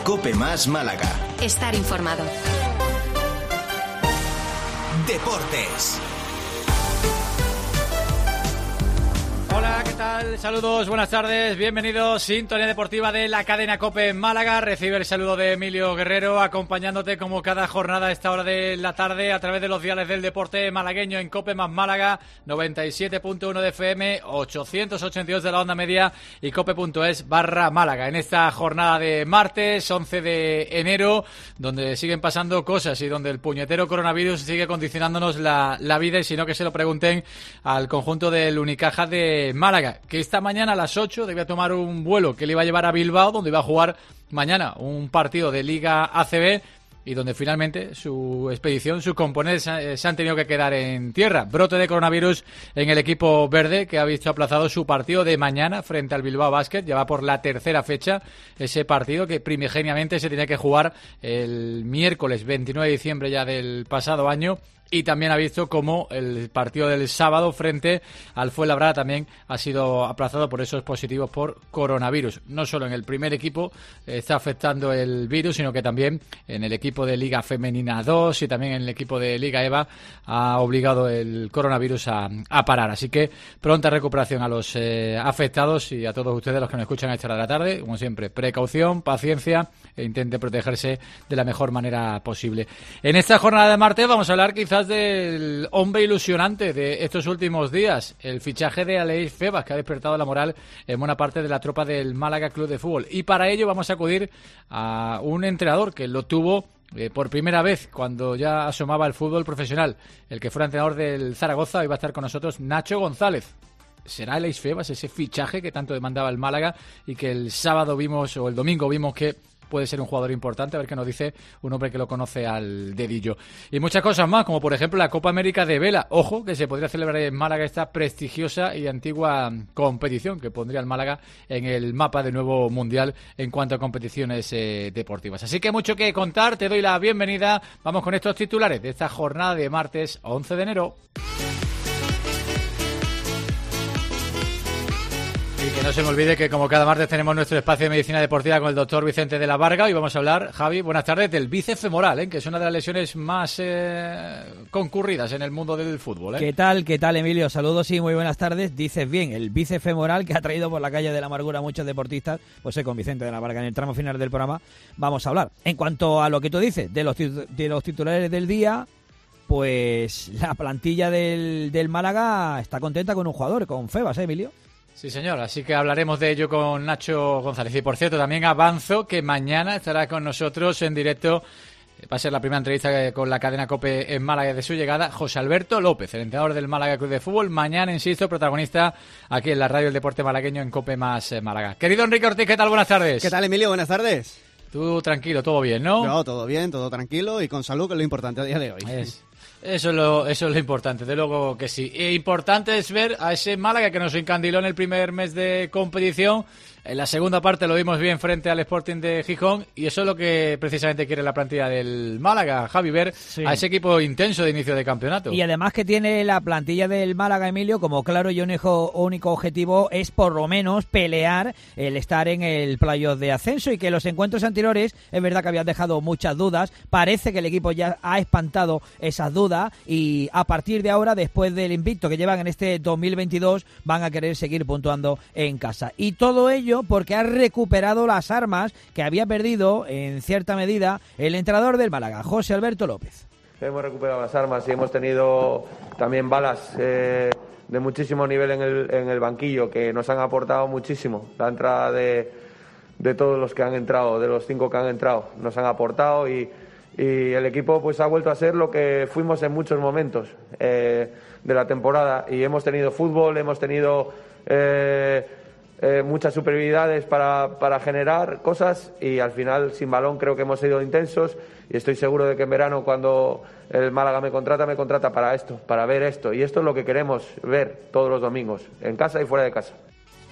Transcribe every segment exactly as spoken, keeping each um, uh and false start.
COPE más Málaga. Estar informado. Deportes. Hola, ¿qué tal? Saludos, buenas tardes, bienvenidos. Sintonía deportiva de la cadena COPE en Málaga. Recibe el saludo de Emilio Guerrero, acompañándote como cada jornada a esta hora de la tarde a través de los diales del deporte malagueño en COPE más Málaga, noventa y siete punto uno de F M, ochocientos ochenta y dos de la onda media y cope.es barra Málaga. En esta jornada de martes, once de enero, donde siguen pasando cosas y donde el puñetero coronavirus sigue condicionándonos la, la vida, y si no, que se lo pregunten al conjunto del Unicaja de Málaga, que esta mañana a las ocho debía tomar un vuelo que le iba a llevar a Bilbao, donde iba a jugar mañana un partido de Liga A C B, y donde finalmente su expedición, sus componentes se han tenido que quedar en tierra. Brote de coronavirus en el equipo verde, que ha visto aplazado su partido de mañana frente al Bilbao Basket. Ya va por la tercera fecha ese partido, que primigeniamente se tenía que jugar el miércoles veintinueve de diciembre ya del pasado año. Y también ha visto cómo el partido del sábado frente al Fuenlabrada también ha sido aplazado por esos positivos por coronavirus. No solo en el primer equipo está afectando el virus, sino que también en el equipo de Liga Femenina dos y también en el equipo de Liga EVA ha obligado el coronavirus a, a parar. Así que pronta recuperación a los eh, afectados y a todos ustedes los que nos escuchan a esta hora de la tarde. Como siempre, precaución, paciencia e intente protegerse de la mejor manera posible. En esta jornada de martes vamos a hablar quizás del hombre ilusionante de estos últimos días, el fichaje de Aleix Febas, que ha despertado la moral en buena parte de la tropa del Málaga Club de Fútbol. Y para ello vamos a acudir a un entrenador que lo tuvo eh, por primera vez cuando ya asomaba el fútbol profesional. El que fuera entrenador del Zaragoza, hoy va a estar con nosotros Nacho González. ¿Será Aleix Febas ese fichaje que tanto demandaba el Málaga y que el sábado vimos, o el domingo vimos que puede ser un jugador importante? A ver qué nos dice un hombre que lo conoce al dedillo. Y muchas cosas más, como por ejemplo la Copa América de Vela. Ojo, que se podría celebrar en Málaga esta prestigiosa y antigua competición que pondría al Málaga en el mapa de nuevo mundial en cuanto a competiciones eh, deportivas. Así que mucho que contar, te doy la bienvenida. Vamos con estos titulares de esta jornada de martes once de enero. Y que no se me olvide que como cada martes tenemos nuestro espacio de medicina deportiva con el doctor Vicente de la Varga. Y vamos a hablar, Javi, buenas tardes, del bíceps femoral, ¿eh? Que es una de las lesiones más eh, concurridas en el mundo del fútbol, ¿eh? ¿Qué tal, qué tal, Emilio? Saludos y muy buenas tardes. Dices bien, el bíceps femoral que ha traído por la calle de la amargura a muchos deportistas. Pues eh, con Vicente de la Varga en el tramo final del programa vamos a hablar. En cuanto a lo que tú dices, de los, de los titulares del día, pues la plantilla del, del Málaga está contenta con un jugador, con Febas, ¿eh, Emilio? Sí, señor, así que hablaremos de ello con Nacho González. Y por cierto, también avanzo que mañana estará con nosotros en directo, va a ser la primera entrevista con la cadena COPE en Málaga de su llegada, José Alberto López, el entrenador del Málaga Club de Fútbol. Mañana, insisto, protagonista aquí en la radio del deporte malagueño en COPE más Málaga. Querido Enrique Ortiz, ¿qué tal? Buenas tardes. ¿Qué tal, Emilio? Buenas tardes. Tú tranquilo, todo bien, ¿no? No, todo bien, todo tranquilo y con salud, que es lo importante a día de hoy. Es. Eso es, lo, eso es lo importante, de luego que sí. E importante es ver a ese Málaga que nos encandiló en el primer mes de competición. En la segunda parte lo vimos bien frente al Sporting de Gijón, y eso es lo que precisamente quiere la plantilla del Málaga, Javi, ver sí. a ese equipo intenso de inicio de campeonato. Y además que tiene la plantilla del Málaga, Emilio, como claro y único, único objetivo es por lo menos pelear el estar en el playoff de ascenso, y que los encuentros anteriores es verdad que habían dejado muchas dudas. Parece que el equipo ya ha espantado esas dudas y a partir de ahora, después del invicto que llevan en este dos mil veintidós, van a querer seguir puntuando en casa. Y todo ello porque ha recuperado las armas que había perdido en cierta medida el entrenador del Málaga, José Alberto López. Hemos recuperado las armas y hemos tenido también balas eh, de muchísimo nivel en el, en el banquillo, que nos han aportado muchísimo. La entrada de, de todos los que han entrado, de los cinco que han entrado, nos han aportado, y, y el equipo pues ha vuelto a ser lo que fuimos en muchos momentos eh, de la temporada, y hemos tenido fútbol, hemos tenido eh, eh, muchas superioridades para, para generar cosas, y al final sin balón creo que hemos sido intensos, y estoy seguro de que en verano, cuando el Málaga me contrata, me contrata para esto, para ver esto, y esto es lo que queremos ver todos los domingos, en casa y fuera de casa.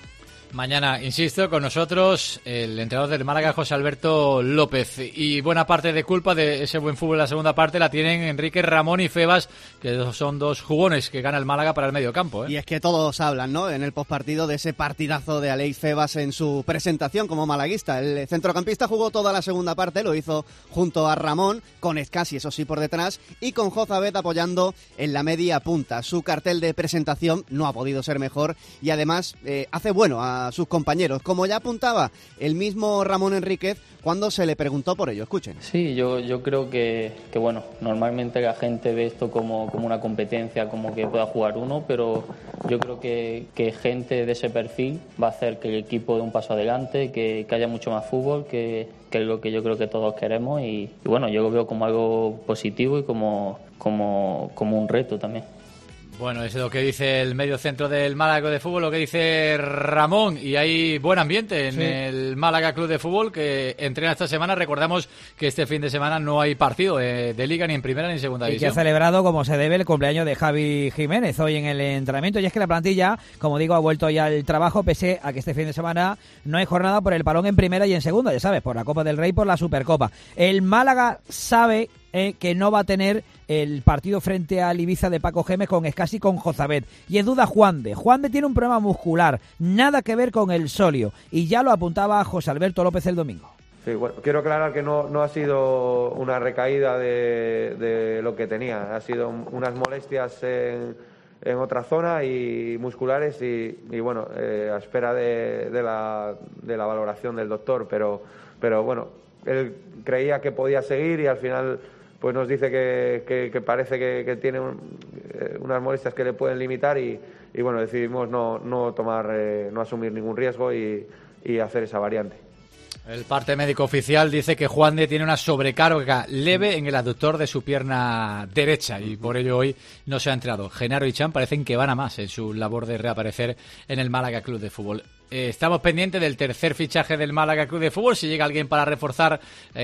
Mañana, insisto, con nosotros el entrenador del Málaga, José Alberto López. Y buena parte de culpa de ese buen fútbol en la segunda parte la tienen Enrique, Ramón y Febas, que son dos jugones que gana el Málaga para el medio campo, ¿eh? Y es que todos hablan, ¿no?, en el postpartido de ese partidazo de Aleix Febas en su presentación como malaguista. El centrocampista jugó toda la segunda parte, lo hizo junto a Ramón, con Escasi, eso sí, por detrás, y con Jozabed apoyando en la media punta. Su cartel de presentación no ha podido ser mejor y además eh, hace bueno a a sus compañeros, como ya apuntaba el mismo Ramón Enríquez cuando se le preguntó por ello. Escuchen. Sí, yo, yo creo que, que, bueno, normalmente la gente ve esto como, como una competencia, como que pueda jugar uno, pero yo creo que, que gente de ese perfil va a hacer que el equipo dé un paso adelante, que, que haya mucho más fútbol, que, que es lo que yo creo que todos queremos y, y bueno, yo lo veo como algo positivo y como, como, como un reto también. Bueno, es lo que dice el medio centro del Málaga de Fútbol, lo que dice Ramón, y hay buen ambiente en sí. el Málaga Club de Fútbol, que entrena esta semana. Recordamos que este fin de semana no hay partido de, de Liga ni en Primera ni en Segunda y División. Y que ha celebrado, como se debe, el cumpleaños de Javi Jiménez hoy en el entrenamiento. Y es que la plantilla, como digo, ha vuelto ya al trabajo, pese a que este fin de semana no hay jornada por el parón en Primera y en Segunda, ya sabes, por la Copa del Rey, por la Supercopa. El Málaga sabe Eh, que no va a tener el partido frente al Ibiza de Paco Gémez con Escasi, con Jozabed. Y es duda Juan de. Juan de tiene un problema muscular, nada que ver con el solio. Y ya lo apuntaba José Alberto López el domingo. Sí, bueno, quiero aclarar que no, no ha sido una recaída de, de lo que tenía. Ha sido unas molestias en, en otra zona y musculares y, y bueno, eh, a espera de, de, la, de la valoración del doctor. Pero, pero bueno, él creía que podía seguir y al final pues nos dice que, que, que parece que, que tiene un, eh, unas molestias que le pueden limitar y, y bueno, decidimos no, no tomar, eh, no asumir ningún riesgo y, y hacer esa variante. El parte médico oficial dice que Juan de tiene una sobrecarga leve en el aductor de su pierna derecha y por ello hoy no se ha entrenado. Genaro y Chan parecen que van a más en su labor de reaparecer en el Málaga Club de Fútbol. Eh, estamos pendientes del tercer fichaje del Málaga Club de Fútbol, si llega alguien para reforzar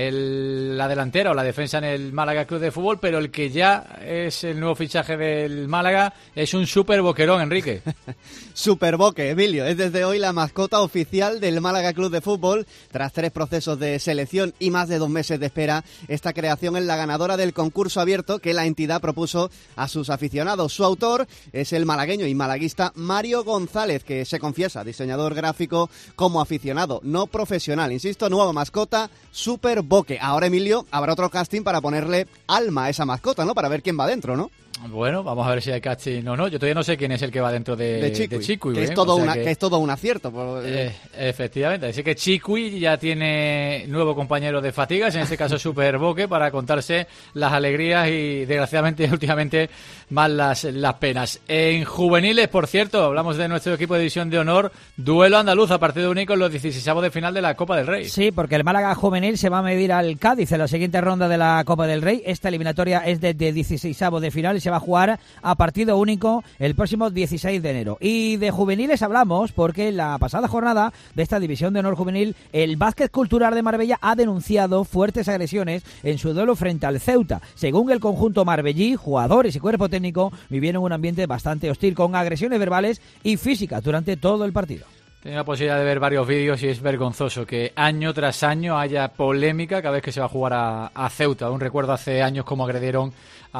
el, la delantera o la defensa en el Málaga Club de Fútbol, pero el que ya es el nuevo fichaje del Málaga es un super boquerón, Enrique. Super boque, Emilio, es desde hoy la mascota oficial del Málaga Club de Fútbol. Tras tres procesos de selección y más de dos meses de espera, esta creación es la ganadora del concurso abierto que la entidad propuso a sus aficionados. Su autor es el malagueño y malaguista Mario González, que se confiesa diseñador gráfico como aficionado, no profesional. Insisto, nueva mascota, Super Boque. Ahora, Emilio, habrá otro casting para ponerle alma a esa mascota, ¿no? Para ver quién va dentro, ¿no? Bueno, vamos a ver si hay casting o no. Yo todavía no sé quién es el que va dentro de, de Chicui, de Chicui, que, ¿eh? es todo o sea una, que, que es todo un acierto. Por... Eh, efectivamente, así que Chicui ya tiene nuevo compañero de fatigas, en este caso Super Boque, para contarse las alegrías y desgraciadamente últimamente más las, las penas. En juveniles, por cierto, hablamos de nuestro equipo de división de honor, duelo andaluz a partido único en los dieciseisavos de final de la Copa del Rey. Sí, porque el Málaga juvenil se va a medir al Cádiz en la siguiente ronda de la Copa del Rey. Esta eliminatoria es de, de dieciseisavos de final y se va a jugar a partido único el próximo dieciséis de enero. Y de juveniles hablamos porque en la pasada jornada de esta división de honor juvenil, el Básquet Cultural de Marbella ha denunciado fuertes agresiones en su duelo frente al Ceuta. Según el conjunto marbellí, jugadores y cuerpo técnico vivieron un ambiente bastante hostil, con agresiones verbales y físicas durante todo el partido. Tengo la posibilidad de ver varios vídeos y es vergonzoso que año tras año haya polémica cada vez que se va a jugar a, a Ceuta. Un recuerdo hace años cómo agredieron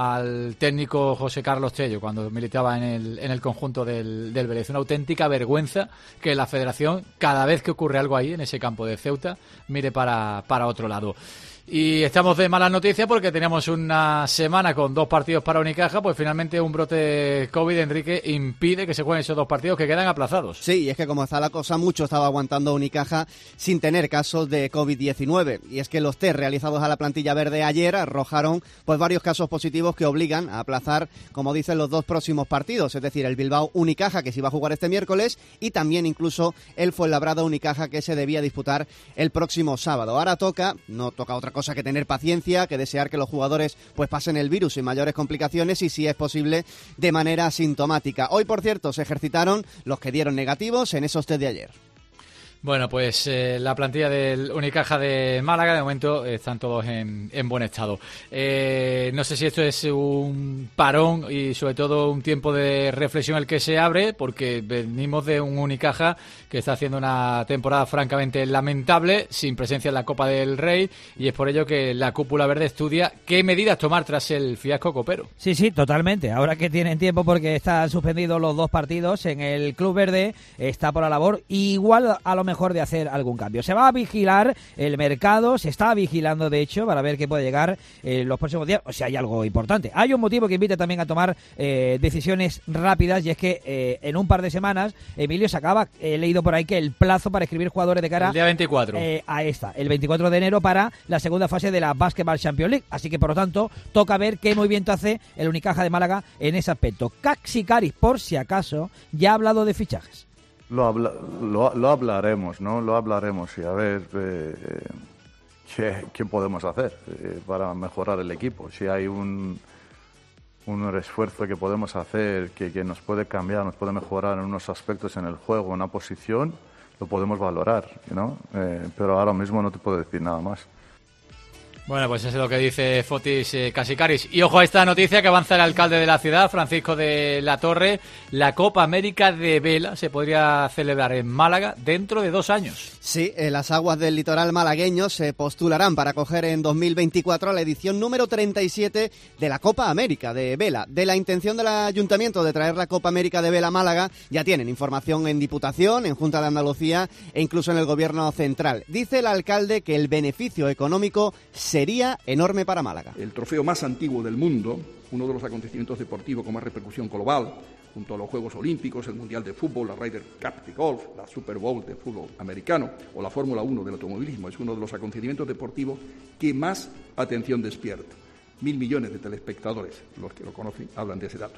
al técnico José Carlos Tello cuando militaba en el, en el conjunto del, del Vélez. Una auténtica vergüenza que la federación, cada vez que ocurre algo ahí en ese campo de Ceuta, mire para, para otro lado. Y estamos de malas noticias porque teníamos una semana con dos partidos para Unicaja, pues finalmente un brote COVID, Enrique, impide que se jueguen esos dos partidos que quedan aplazados. Sí, y es que como está la cosa, mucho estaba aguantando Unicaja sin tener casos de COVID diecinueve. Y es que los test realizados a la plantilla verde ayer arrojaron pues varios casos positivos que obligan a aplazar, como dicen, los dos próximos partidos, es decir, el Bilbao Unicaja, que se iba a jugar este miércoles, y también incluso el Fuenlabrada Unicaja, que se debía disputar el próximo sábado. Ahora toca, no toca otra cosa que tener paciencia, que desear que los jugadores pues pasen el virus sin mayores complicaciones y, si es posible, de manera asintomática. Hoy, por cierto, se ejercitaron los que dieron negativos en esos test de ayer. Bueno, pues eh, la plantilla del Unicaja de Málaga, de momento, eh, están todos en, en buen estado. Eh, no sé si esto es un parón y, sobre todo, un tiempo de reflexión el que se abre, porque venimos de un Unicaja que está haciendo una temporada francamente lamentable, sin presencia en la Copa del Rey, y es por ello que la Cúpula Verde estudia qué medidas tomar tras el fiasco copero. Sí, sí, totalmente. Ahora que tienen tiempo, porque están suspendidos los dos partidos en el Club Verde, está por la labor, igual a lo mejor mejor de hacer algún cambio. Se va a vigilar el mercado, se está vigilando de hecho para ver qué puede llegar en los próximos días, o si hay algo importante. Hay un motivo que invita también a tomar eh, decisiones rápidas, y es que eh, en un par de semanas, Emilio, se acaba, he leído por ahí que el plazo para escribir jugadores de cara el día veinticuatro eh, a esta, el veinticuatro de enero, para la segunda fase de la Basketball Champions League, así que por lo tanto toca ver qué movimiento hace el Unicaja de Málaga en ese aspecto. Caxicaris, por si acaso, ya ha hablado de fichajes. Lo, habla, lo, lo hablaremos, ¿no? Lo hablaremos y a ver eh, qué, qué podemos hacer eh, para mejorar el equipo. Si hay un, un esfuerzo que podemos hacer que, que nos puede cambiar, nos puede mejorar en unos aspectos en el juego, una posición, lo podemos valorar, ¿no? Eh, pero ahora mismo no te puedo decir nada más. Bueno, pues eso es lo que dice Fotis eh, Caxicaris. Y ojo a esta noticia que avanza el alcalde de la ciudad, Francisco de la Torre. La Copa América de Vela se podría celebrar en Málaga dentro de dos años. Sí, eh, las aguas del litoral malagueño se postularán para acoger en dos mil veinticuatro la edición número treinta y siete de la Copa América de Vela. De la intención del Ayuntamiento de traer la Copa América de Vela a Málaga ya tienen información en Diputación, en Junta de Andalucía e incluso en el Gobierno Central. Dice el alcalde que el beneficio económico sería enorme para Málaga. El trofeo más antiguo del mundo, uno de los acontecimientos deportivos con más repercusión global, junto a los Juegos Olímpicos, el Mundial de Fútbol, la Ryder Cup de golf, la Super Bowl de fútbol americano o la Fórmula uno del automovilismo, es uno de los acontecimientos deportivos que más atención despierta. Mil millones de telespectadores, los que lo conocen, hablan de ese dato.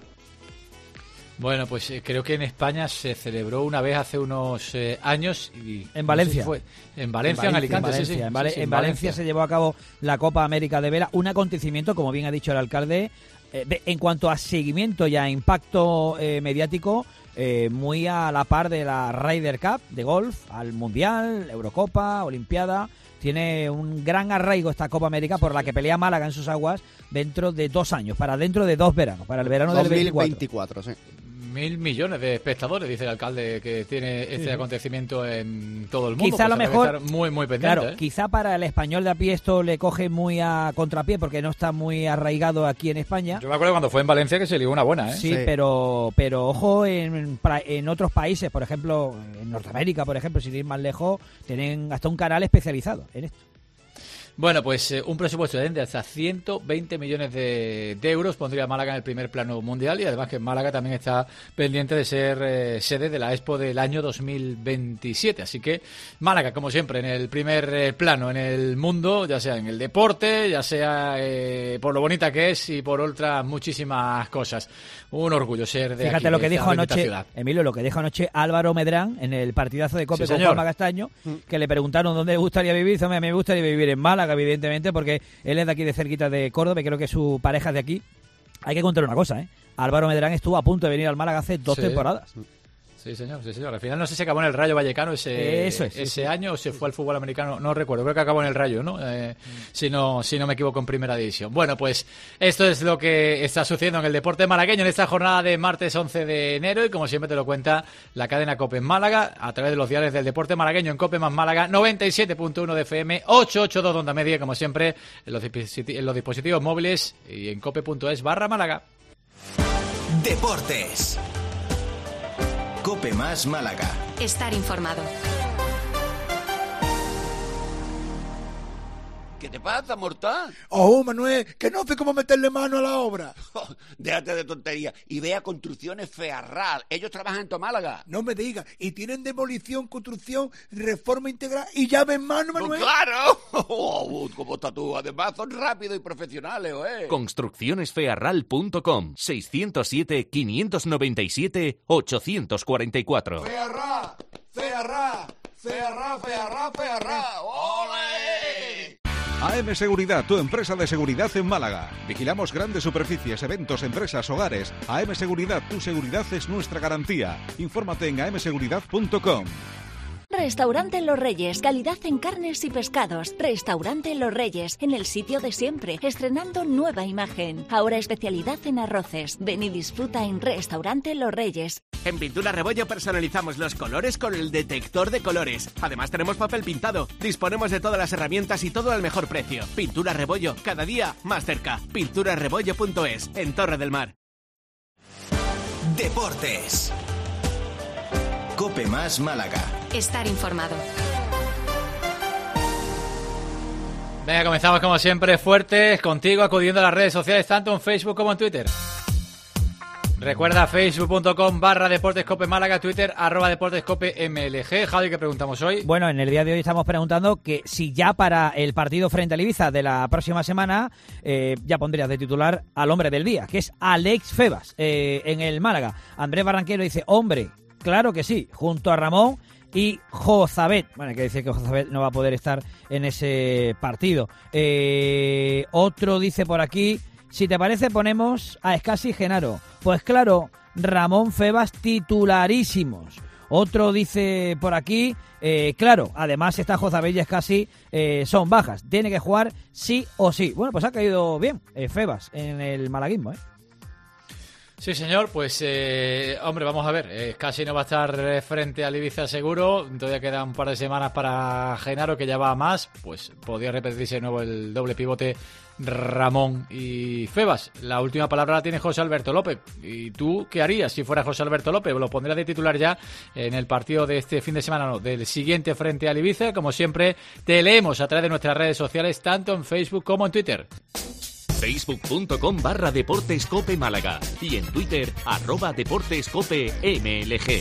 Bueno, pues eh, creo que en España se celebró una vez hace unos eh, años. Y, en Valencia. No sé si fue, en Valencia, en, Alicante, en Valencia, sí, sí. En, Vale- sí, sí, en en Valencia Valencia se llevó a cabo la Copa América de Vela, un acontecimiento, como bien ha dicho el alcalde, eh, de, en cuanto a seguimiento y a impacto eh, mediático, eh, muy a la par de la Ryder Cup de golf, al Mundial, Eurocopa, Olimpiada. Tiene un gran arraigo esta Copa América, por la que pelea Málaga en sus aguas dentro de dos años, para dentro de dos veranos, para el verano del veinticuatro. dos mil veinticuatro, sí. Mil millones de espectadores, dice el alcalde, que tiene este sí. acontecimiento en todo el mundo. Quizá a lo pues mejor, muy, muy pendiente, claro, ¿eh? quizá para el español de a pie esto le coge muy a contrapié, porque no está muy arraigado aquí en España. Yo me acuerdo cuando fue en Valencia que se lió una buena, ¿eh? Sí, Sí. pero pero ojo, en, en otros países, por ejemplo, en Norteamérica, por ejemplo, sin ir más lejos, tienen hasta un canal especializado en esto. Bueno, pues eh, un presupuesto de hasta ciento veinte millones de, de euros pondría a Málaga en el primer plano mundial, y además que Málaga también está pendiente de ser eh, sede de la Expo del año dos mil veintisiete. Así que Málaga, como siempre, en el primer eh, plano en el mundo, ya sea en el deporte, ya sea eh, por lo bonita que es y por otras muchísimas cosas. Un orgullo ser de Fíjate aquí, lo que de dijo esta bendita anoche, ciudad. Emilio, lo que dijo anoche Álvaro Medrán en el partidazo de COPE Sí, con señor. Juanma Castaño, que le preguntaron dónde le gustaría vivir. Dice, a mí me gustaría vivir en Málaga, evidentemente, porque él es de aquí, de cerquita de Córdoba, y creo que su pareja es de aquí. Hay que contar una cosa, ¿eh? Álvaro Medrán estuvo a punto de venir al Málaga hace dos Sí. temporadas. Sí, señor, sí, señor. Al final no sé si acabó en el Rayo Vallecano ese, Eso es, ese sí, sí. año o se fue al fútbol americano, no recuerdo, creo que acabó en el Rayo, ¿no? Eh, mm. si no si no me equivoco, en primera división. Bueno, pues esto es lo que está sucediendo en el deporte malagueño en esta jornada de martes once de enero, y como siempre te lo cuenta la cadena COPE en Málaga, a través de los diarios del deporte malagueño en COPE más Málaga, noventa y siete punto uno de F M, ochocientos ochenta y dos de onda media, como siempre, en los, dispositi- en los dispositivos móviles y en cope punto es barra Málaga. Deportes. Cope más Málaga. Estar informado. ¿Qué te pasa, mortal? Oh, Manuel, que no sé cómo meterle mano a la obra. Oh, déjate de tontería y ve a Construcciones Fearral. Ellos trabajan en tu Málaga. No me digas. Y tienen demolición, construcción, reforma integral y llave en mano, Manuel. ¡Oh, claro! Oh, ¿cómo estás tú? Además, son rápidos y profesionales, ¿eh? Construcciones fearral punto com, seiscientos siete, quinientos noventa y siete, ochocientos cuarenta y cuatro. ¡Fearral! ¡Fearral! ¡Fearral, Fearral, Fearral! ¡Ole! A M Seguridad, tu empresa de seguridad en Málaga. Vigilamos grandes superficies, eventos, empresas, hogares. A M Seguridad, tu seguridad es nuestra garantía. Infórmate en a m seguridad punto com. Restaurante Los Reyes, calidad en carnes y pescados. Restaurante Los Reyes, en el sitio de siempre, estrenando nueva imagen. Ahora especialidad en arroces. Ven y disfruta en Restaurante Los Reyes. En Pintura Rebollo personalizamos los colores con el detector de colores. Además tenemos papel pintado. Disponemos de todas las herramientas y todo al mejor precio. Pintura Rebollo, cada día más cerca. pintura rebollo punto es, en Torre del Mar. Deportes. Cope Más Málaga. Estar informado. Venga, comenzamos como siempre fuertes, contigo acudiendo a las redes sociales, tanto en Facebook como en Twitter. Recuerda facebook.com barra deportescope Málaga, Twitter arroba deportescope mlg. Javi, ¿qué preguntamos hoy? Bueno, en el día de hoy estamos preguntando que si ya para el partido frente al Ibiza de la próxima semana eh, ya pondrías de titular al hombre del día, que es Alex Febas, eh, en el Málaga. Andrés Barranquero dice, hombre, claro que sí, junto a Ramón y Jozabet. Bueno, hay que decir que Jozabet no va a poder estar en ese partido. Eh, otro dice por aquí, si te parece ponemos a Escasi y Genaro. Pues claro, Ramón Febas titularísimos. Otro dice por aquí, eh, claro, además está Jozabet y Escasi, eh, son bajas. Tiene que jugar sí o sí. Bueno, pues ha caído bien eh, Febas en el malaguismo, ¿eh? Sí, señor, pues, eh, hombre, vamos a ver, eh, casi no va a estar frente al Ibiza seguro, todavía quedan un par de semanas para Genaro, que ya va a más, pues podría repetirse de nuevo el doble pivote Ramón y Febas. La última palabra la tiene José Alberto López. ¿Y tú qué harías si fuera José Alberto López? ¿Lo pondrías de titular ya en el partido de este fin de semana, no, del siguiente frente al Ibiza? Como siempre, te leemos a través de nuestras redes sociales, tanto en Facebook como en Twitter. Facebook.com barra Deportescope Málaga y en Twitter arroba Deportescope MLG.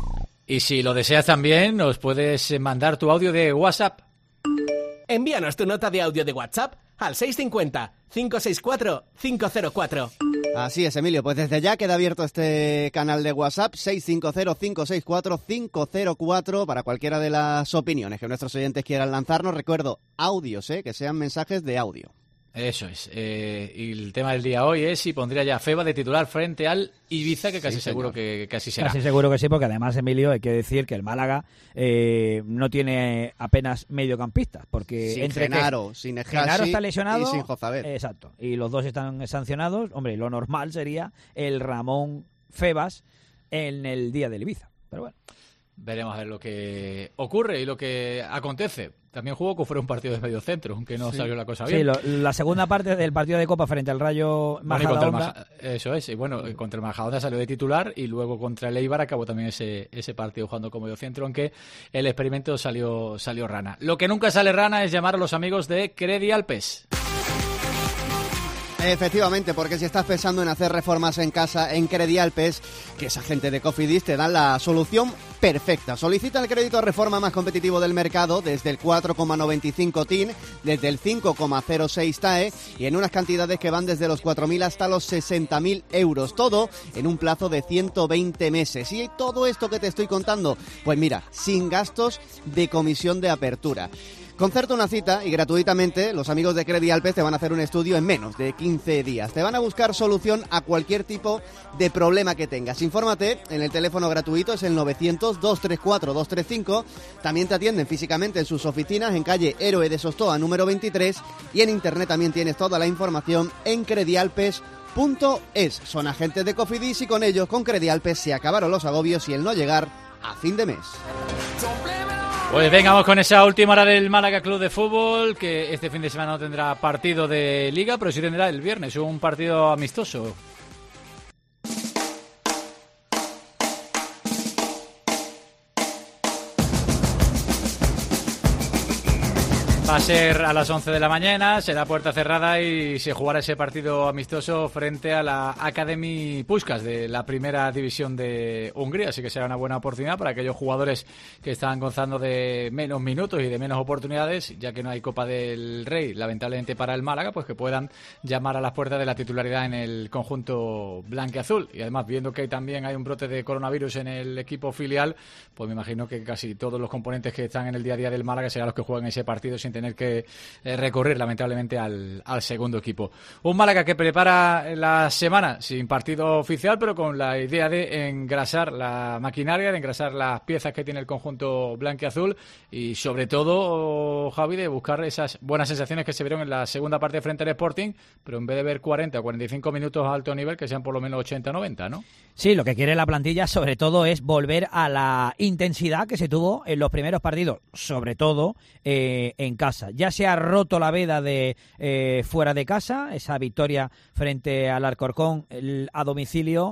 Y si lo deseas también, nos puedes mandar tu audio de WhatsApp. Envíanos tu nota de audio de WhatsApp al seis cinco cero, cinco seis cuatro, cinco cero cuatro. Así es, Emilio, pues desde ya queda abierto este canal de WhatsApp seis cinco cero, cinco seis cuatro, cinco cero cuatro para cualquiera de las opiniones que nuestros oyentes quieran lanzarnos. Recuerdo, audios, ¿eh? Que sean mensajes de audio. Eso es. Eh, y el tema del día hoy es si pondría ya a Febas de titular frente al Ibiza, que casi sí, seguro que, que así será. Casi seguro que sí, porque además, Emilio, hay que decir que el Málaga eh, no tiene apenas mediocampistas, porque sin entre Genaro, que sin Escasi Genaro está lesionado y sin Jozabet. Exacto. Y los dos están sancionados. Hombre, lo normal sería el Ramón Febas en el día del Ibiza. Pero bueno. Veremos a ver lo que ocurre y lo que acontece. También jugó que fuera un partido de medio centro, aunque no sí. salió la cosa bien. Sí, lo, la segunda parte del partido de Copa frente al Rayo Majadahonda. Bueno, Maja, eso es, y bueno, contra el Majadahonda salió de titular y luego contra el Eibar acabó también ese, ese partido jugando como medio centro, aunque el experimento salió, salió rana. Lo que nunca sale rana es llamar a los amigos de Credi Alpes. Efectivamente, porque si estás pensando en hacer reformas en casa en Credi Alpes, que esa gente de Cofidis te dan la solución perfecta. Solicita el crédito reforma más competitivo del mercado desde el cuatro coma noventa y cinco T I N, desde el cinco coma cero seis T A E y en unas cantidades que van desde los cuatro mil hasta los sesenta mil euros. Todo en un plazo de ciento veinte meses. Y todo esto que te estoy contando, pues mira, sin gastos de comisión de apertura. Concerta una cita y gratuitamente los amigos de Credi Alpes te van a hacer un estudio en menos de quince días. Te van a buscar solución a cualquier tipo de problema que tengas. Infórmate en el teléfono gratuito, es el novecientos, dos tres cuatro, dos tres cinco. También te atienden físicamente en sus oficinas en calle Héroe de Sostoa número veintitrés y en internet también tienes toda la información en credialpes punto es. Son agentes de Cofidis y con ellos, con Credi Alpes, se acabaron los agobios y el no llegar a fin de mes. Pues venga, vamos con esa última hora del Málaga Club de Fútbol, que este fin de semana no tendrá partido de Liga, pero sí tendrá el viernes un partido amistoso. Va a ser a las once de la mañana, será puerta cerrada y se jugará ese partido amistoso frente a la Academy Puskás de la primera división de Hungría, así que será una buena oportunidad para aquellos jugadores que están gozando de menos minutos y de menos oportunidades, ya que no hay Copa del Rey, lamentablemente para el Málaga, pues que puedan llamar a las puertas de la titularidad en el conjunto blanquiazul. Y además, viendo que también hay un brote de coronavirus en el equipo filial, pues me imagino que casi todos los componentes que están en el día a día del Málaga serán los que juegan ese partido sin tener que eh, recurrir lamentablemente al, al segundo equipo. Un Málaga que prepara la semana sin partido oficial, pero con la idea de engrasar la maquinaria, de engrasar las piezas que tiene el conjunto blanquiazul y sobre todo, Javi, de buscar esas buenas sensaciones que se vieron en la segunda parte frente al Sporting, pero en vez de ver cuarenta o cuarenta y cinco minutos a alto nivel, que sean por lo menos ochenta o noventa, ¿no? Sí, lo que quiere la plantilla sobre todo es volver a la intensidad que se tuvo en los primeros partidos, sobre todo eh, en casa. Ya se ha roto la veda de eh, fuera de casa, esa victoria frente al Alcorcón el, a domicilio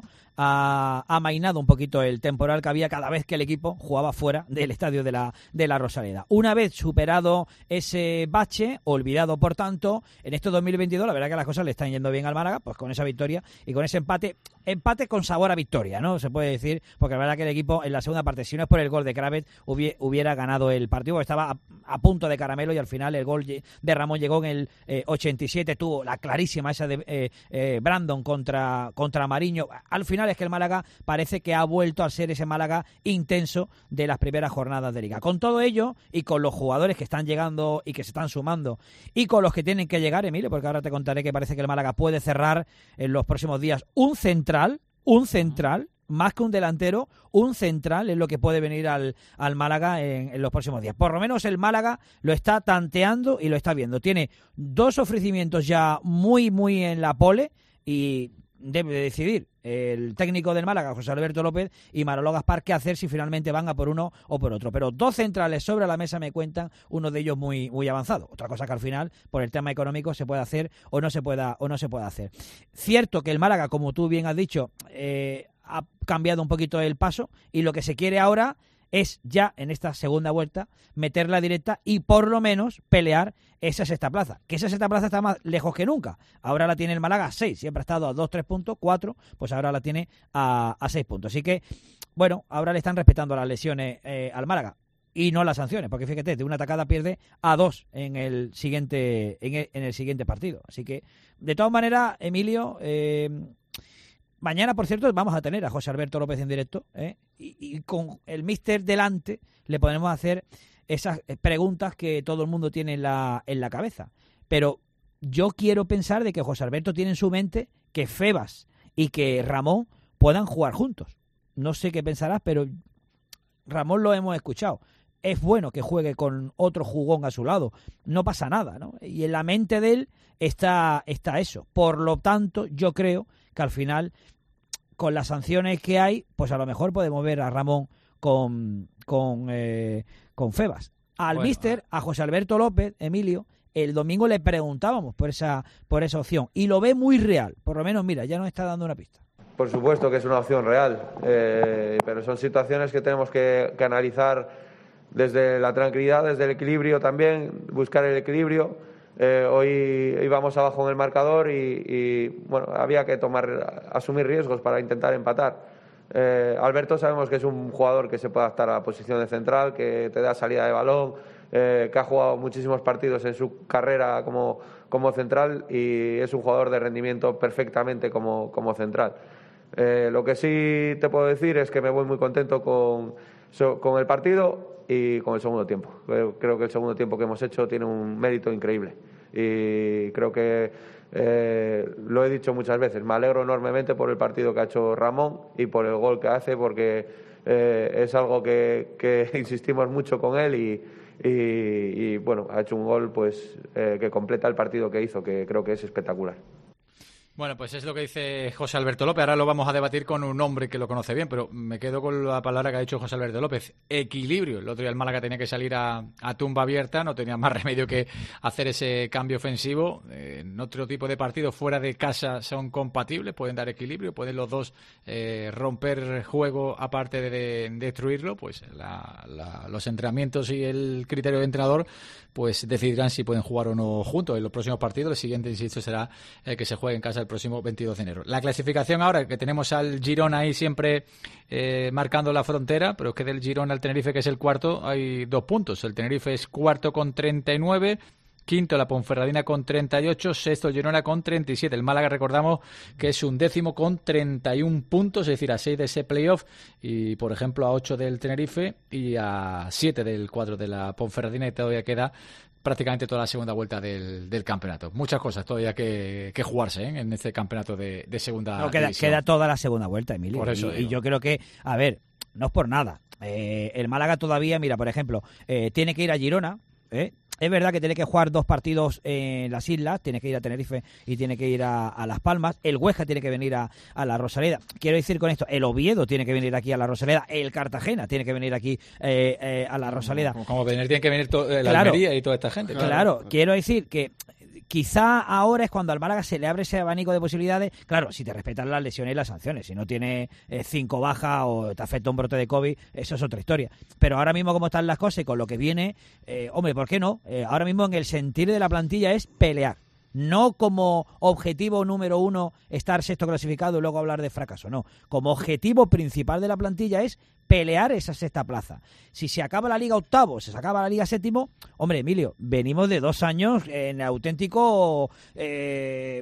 ha amainado un poquito el temporal que había cada vez que el equipo jugaba fuera del estadio de la, de la Rosaleda. Una vez superado ese bache, olvidado por tanto, en este dos mil veintidós la verdad que las cosas le están yendo bien al Málaga, pues con esa victoria y con ese empate, empate con sabor a victoria, ¿no? Se puede decir, porque la verdad que el equipo en la segunda parte, si no es por el gol de Kravet, hubiera ganado el partido, estaba a, a punto de caramelo y al final el gol de Ramón llegó en el eh, ochenta y siete, tuvo la clarísima esa de eh, eh, Brandon contra, contra Mariño. Al final es que el Málaga parece que ha vuelto a ser ese Málaga intenso de las primeras jornadas de Liga. Con todo ello y con los jugadores que están llegando y que se están sumando y con los que tienen que llegar, Emilio, porque ahora te contaré que parece que el Málaga puede cerrar en los próximos días un central, un central, más que un delantero, un central es lo que puede venir al, al Málaga en, en los próximos días. Por lo menos el Málaga lo está tanteando y lo está viendo. Tiene dos ofrecimientos ya muy, muy en la pole y debe de decidir el técnico del Málaga, José Alberto López, y Manolo Gaspar qué hacer si finalmente van a por uno o por otro. Pero dos centrales sobre la mesa me cuentan, uno de ellos muy muy avanzado. Otra cosa que al final, por el tema económico, se puede hacer o no se pueda o no se puede hacer. Cierto que el Málaga, como tú bien has dicho, eh, ha cambiado un poquito el paso y lo que se quiere ahora es ya en esta segunda vuelta meterla directa y por lo menos pelear esa sexta plaza, que esa sexta plaza está más lejos que nunca. Ahora la tiene el Málaga a seis, siempre ha estado a dos, tres puntos, cuatro, pues ahora la tiene a, a seis puntos. Así que, bueno, ahora le están respetando las lesiones eh, al Málaga y no las sanciones, porque fíjate, de una atacada pierde a dos en el siguiente en el, en el siguiente partido. Así que, de todas maneras, Emilio, eh, mañana, por cierto, vamos a tener a José Alberto López en directo, ¿eh? y, y con el míster delante le podemos hacer esas preguntas que todo el mundo tiene en la, en la cabeza. Pero yo quiero pensar de que José Alberto tiene en su mente que Febas y que Ramón puedan jugar juntos. No sé qué pensarás, pero Ramón lo hemos escuchado. Es bueno que juegue con otro jugón a su lado. No pasa nada, ¿no? Y en la mente de él está, está eso. Por lo tanto, yo creo que al final, con las sanciones que hay, pues a lo mejor podemos ver a Ramón con, con, eh, con Febas. Al bueno, míster, a José Alberto López, Emilio, el domingo le preguntábamos por esa, por esa opción. Y lo ve muy real. Por lo menos, mira, ya nos está dando una pista. Por supuesto que es una opción real. Eh, pero son situaciones que tenemos que, que analizar desde la tranquilidad, desde el equilibrio también, buscar el equilibrio. Eh, hoy íbamos abajo en el marcador y, y bueno, había que tomar, asumir riesgos para intentar empatar. Eh, Alberto sabemos que es un jugador que se puede adaptar a la posición de central, que te da salida de balón, eh, que ha jugado muchísimos partidos en su carrera como, como central y es un jugador de rendimiento perfectamente como, como central. Eh, lo que sí te puedo decir es que me voy muy contento con, con el partido y con el segundo tiempo. Creo, creo que el segundo tiempo que hemos hecho tiene un mérito increíble y creo que eh, lo he dicho muchas veces, me alegro enormemente por el partido que ha hecho Ramón y por el gol que hace, porque eh, es algo que, que insistimos mucho con él y, y, y bueno, ha hecho un gol pues eh, que completa el partido que hizo, que creo que es espectacular. Bueno, pues es lo que dice José Alberto López. Ahora lo vamos a debatir con un hombre que lo conoce bien, pero me quedo con la palabra que ha dicho José Alberto López. Equilibrio. El otro día el Málaga tenía que salir a, a tumba abierta, no tenía más remedio que hacer ese cambio ofensivo. Eh, en otro tipo de partidos fuera de casa son compatibles, pueden dar equilibrio, pueden los dos eh, romper juego aparte de, de destruirlo. Pues la, la, los entrenamientos y el criterio de entrenador pues decidirán si pueden jugar o no juntos en los próximos partidos. El siguiente, insisto, será el que se juegue en casa el próximo veintidós de enero. La clasificación ahora, que tenemos al Girona ahí siempre eh, marcando la frontera, pero es que del Girona al Tenerife, que es el cuarto, hay dos puntos. El Tenerife es cuarto con treinta y nueve, quinto la Ponferradina con treinta y ocho, sexto el Girona con treinta y siete. El Málaga, recordamos que es un décimo con treinta y un puntos, es decir, a seis de ese playoff y, por ejemplo, a ocho del Tenerife y a siete del cuadro de la Ponferradina, y todavía queda prácticamente toda la segunda vuelta del, del campeonato. Muchas cosas todavía que, que jugarse, ¿eh?, en este campeonato de, de segunda no, queda, división. Queda toda la segunda vuelta, Emilio. Por eso y, y yo creo que, a ver, no es por nada. Eh, el Málaga todavía, mira, por ejemplo, eh, tiene que ir a Girona, ¿eh? Es verdad que tiene que jugar dos partidos en las islas, tiene que ir a Tenerife y tiene que ir a, a Las Palmas. El Huesca tiene que venir a, a la Rosaleda. Quiero decir con esto, el Oviedo tiene que venir aquí a la Rosaleda, el Cartagena tiene que venir aquí eh, eh, a la Rosaleda. Como, como venir, tiene que venir to, la claro, Almería y toda esta gente. Claro, claro, quiero decir que quizá ahora es cuando al Málaga se le abre ese abanico de posibilidades. Claro, si te respetan las lesiones y las sanciones. Si no tienes eh, cinco bajas o te afecta un brote de COVID, eso es otra historia. Pero ahora mismo, como están las cosas y con lo que viene, eh, hombre, ¿por qué no? Eh, ahora mismo en el sentir de la plantilla es pelear. No como objetivo número uno estar sexto clasificado y luego hablar de fracaso, no. Como objetivo principal de la plantilla es pelear esa sexta plaza. Si se acaba la liga octavo, si se acaba la liga séptimo, hombre, Emilio, venimos de dos años en auténtico eh,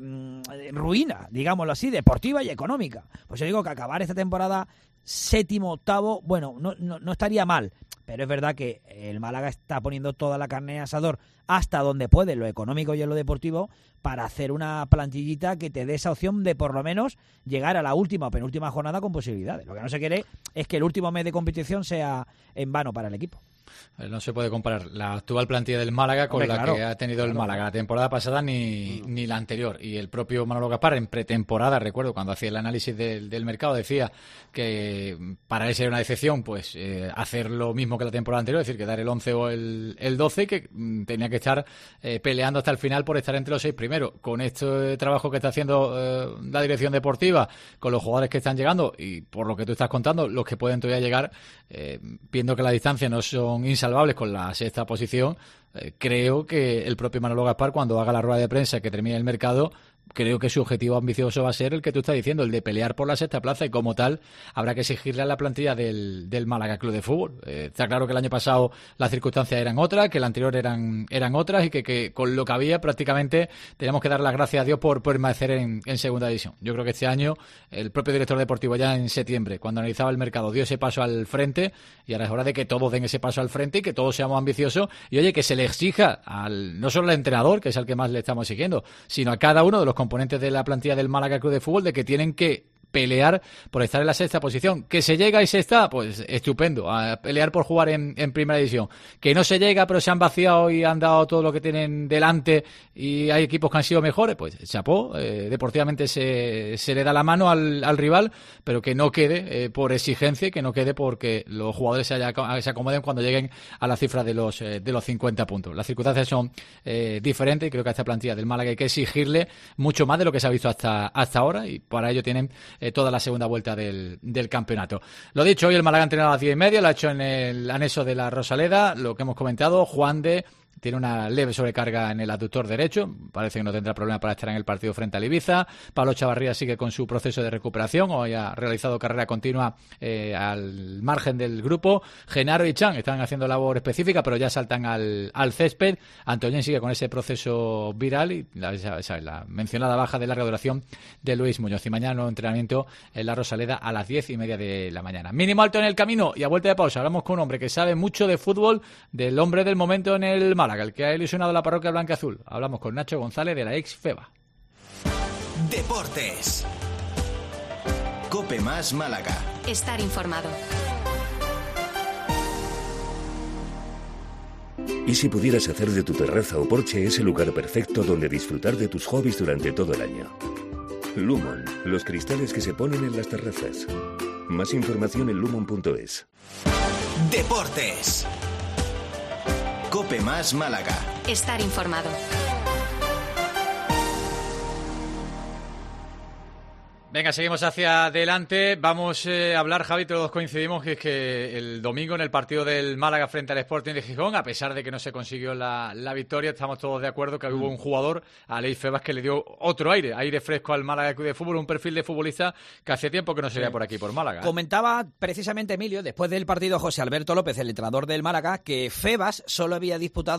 ruina, digámoslo así, deportiva y económica. Pues yo digo que acabar esta temporada séptimo, octavo, bueno, no, no, no estaría mal. Pero es verdad que el Málaga está poniendo toda la carne en asador hasta donde puede, en lo económico y en lo deportivo, para hacer una plantillita que te dé esa opción de por lo menos llegar a la última o penúltima jornada con posibilidades. Lo que no se quiere es que el último mes de competición sea en vano para el equipo. No se puede comparar la actual plantilla del Málaga con Hombre, la claro, que ha tenido el claro. Málaga la temporada pasada ni, mm. ni la anterior. Y el propio Manolo Gaspar, en pretemporada, recuerdo, cuando hacía el análisis del, del mercado, decía que para él sería una decepción pues eh, hacer lo mismo que la temporada anterior, es decir, que dar el once o el, el doce, y que mm, tenía que estar eh, peleando hasta el final por estar entre los seis primeros. Con este trabajo que está haciendo eh, la dirección deportiva, con los jugadores que están llegando y por lo que tú estás contando, los que pueden todavía llegar, eh, viendo que las distancias no son insalvables con la sexta posición, eh, creo que el propio Manolo Gaspar, cuando haga la rueda de prensa que termine el mercado, creo que su objetivo ambicioso va a ser el que tú estás diciendo, el de pelear por la sexta plaza, y como tal habrá que exigirle a la plantilla del, del Málaga Club de Fútbol. Eh, está claro que el año pasado las circunstancias eran otras, que el anterior eran eran otras, y que, que con lo que había prácticamente tenemos que dar las gracias a Dios por permanecer en, en segunda división. Yo creo que este año el propio director deportivo, ya en septiembre, cuando analizaba el mercado, dio ese paso al frente, y ahora es hora de que todos den ese paso al frente y que todos seamos ambiciosos, y oye, que se le exija al, no solo al entrenador, que es al que más le estamos siguiendo, sino a cada uno de los componentes de la plantilla del Málaga Club de Fútbol, de que tienen que pelear por estar en la sexta posición. Que se llega y se está, pues estupendo, a pelear por jugar en, en primera división. Que no se llega, pero se han vaciado y han dado todo lo que tienen delante y hay equipos que han sido mejores, pues chapó, eh, deportivamente se, se le da la mano al, al rival, pero que no quede eh, por exigencia, y que no quede porque los jugadores se, haya, se acomoden cuando lleguen a la cifra de los eh, de los cincuenta puntos. Las circunstancias son eh, diferentes, y creo que a esta plantilla del Málaga hay que exigirle mucho más de lo que se ha visto hasta, hasta ahora, y para ello tienen eh, toda la segunda vuelta del, del campeonato. Lo dicho, hoy el Málaga ha entrenado a las diez y media, lo ha hecho en el anexo de la Rosaleda, lo que hemos comentado. Juan de tiene una leve sobrecarga en el aductor derecho, parece que no tendrá problema para estar en el partido frente al Ibiza. Pablo Chavarría sigue con su proceso de recuperación, hoy ha realizado carrera continua eh, al margen del grupo. Genaro y Chan están haciendo labor específica, pero ya saltan al, al césped. Antoñén sigue con ese proceso viral y la, esa, la mencionada baja de larga duración de Luis Muñoz. Y mañana nuevo entrenamiento en la Rosaleda a las diez y media de la mañana. Mínimo alto en el camino, y a vuelta de pausa hablamos con un hombre que sabe mucho de fútbol, del hombre del momento en el Málaga, el que ha ilusionado la parroquia blanca-azul. Hablamos con Nacho González, de la ex FEBA. Deportes. Cope Más Málaga. Estar informado. ¿Y si pudieras hacer de tu terraza o porche ese lugar perfecto donde disfrutar de tus hobbies durante todo el año? Lumon, los cristales que se ponen en las terrazas. Más información en lumon punto es. Deportes. Cope Más Málaga. Estar informado. Venga, seguimos hacia adelante. Vamos eh, a hablar, Javi, todos coincidimos que es que el domingo en el partido del Málaga frente al Sporting de Gijón, a pesar de que no se consiguió la, la victoria, estamos todos de acuerdo que hubo un jugador, Aleix Febas, que le dio otro aire, aire fresco al Málaga Club de Fútbol, un perfil de futbolista que hace tiempo que no se veía por aquí, por Málaga. Comentaba precisamente, Emilio, después del partido, José Alberto López, el entrenador del Málaga, que Febas solo había disputado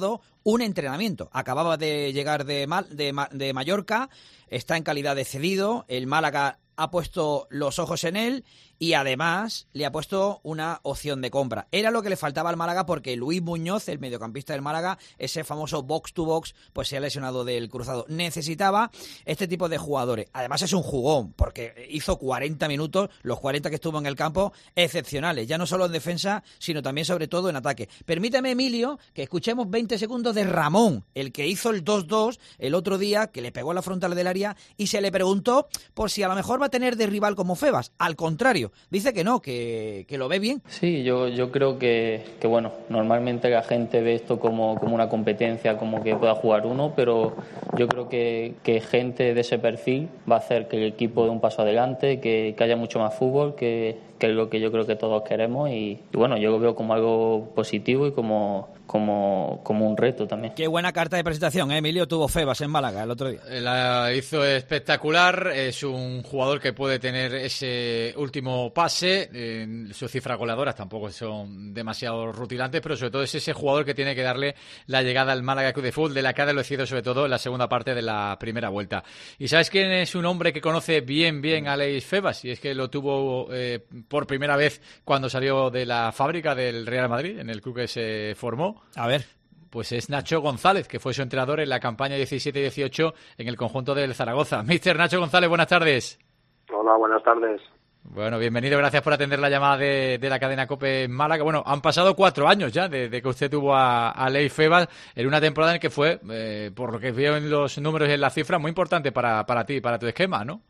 un entrenamiento. Acababa de llegar de, Mal, de, de Mallorca, está en calidad de cedido, el Málaga ha puesto los ojos en él y además le ha puesto una opción de compra. Era lo que le faltaba al Málaga porque Luis Muñoz, el mediocampista del Málaga, ese famoso box to box, pues se ha lesionado del cruzado. Necesitaba este tipo de jugadores. Además es un jugón porque hizo cuarenta minutos, los cuarenta que estuvo en el campo, excepcionales. Ya no solo en defensa, sino también sobre todo en ataque. Permítame, Emilio, que escuchemos veinte segundos de Ramón, el que hizo el dos dos el otro día, que le pegó a la frontal del área y se le preguntó por si a lo mejor va a tener de rival como Febas. Al contrario, dice que no, que, que lo ve bien. Sí, yo, yo creo que, que, bueno, normalmente la gente ve esto como, como una competencia, como que pueda jugar uno, pero yo creo que, que gente de ese perfil va a hacer que el equipo dé un paso adelante, que, que haya mucho más fútbol, que, que es lo que yo creo que todos queremos y, y bueno, yo lo veo como algo positivo y como, como, como un reto también. Qué buena carta de presentación, ¿eh? Emilio tuvo Febas en Málaga el otro día. La hizo espectacular, es un jugador que puede tener ese último pase, eh, sus cifras goleadoras tampoco son demasiado rutilantes, pero sobre todo es ese jugador que tiene que darle la llegada al Málaga Club de Fútbol, de la que ha lucido sobre todo en la segunda parte de la primera vuelta. ¿Y sabes quién es un hombre que conoce bien bien a Alex Febas? Y es que lo tuvo eh, por primera vez cuando salió de la fábrica del Real Madrid, en el club que se formó. A ver. Pues es Nacho González, que fue su entrenador en la campaña diecisiete dieciocho en el conjunto del Zaragoza. Mister Nacho González, buenas tardes. Hola, buenas tardes. Bueno, bienvenido, gracias por atender la llamada de, de la cadena COPE en Málaga. Bueno, han pasado cuatro años ya desde de que usted tuvo a, a Alex Febas en una temporada en que fue, eh, por lo que veo en los números y en las cifras, muy importante para, para ti, para tu esquema, ¿no?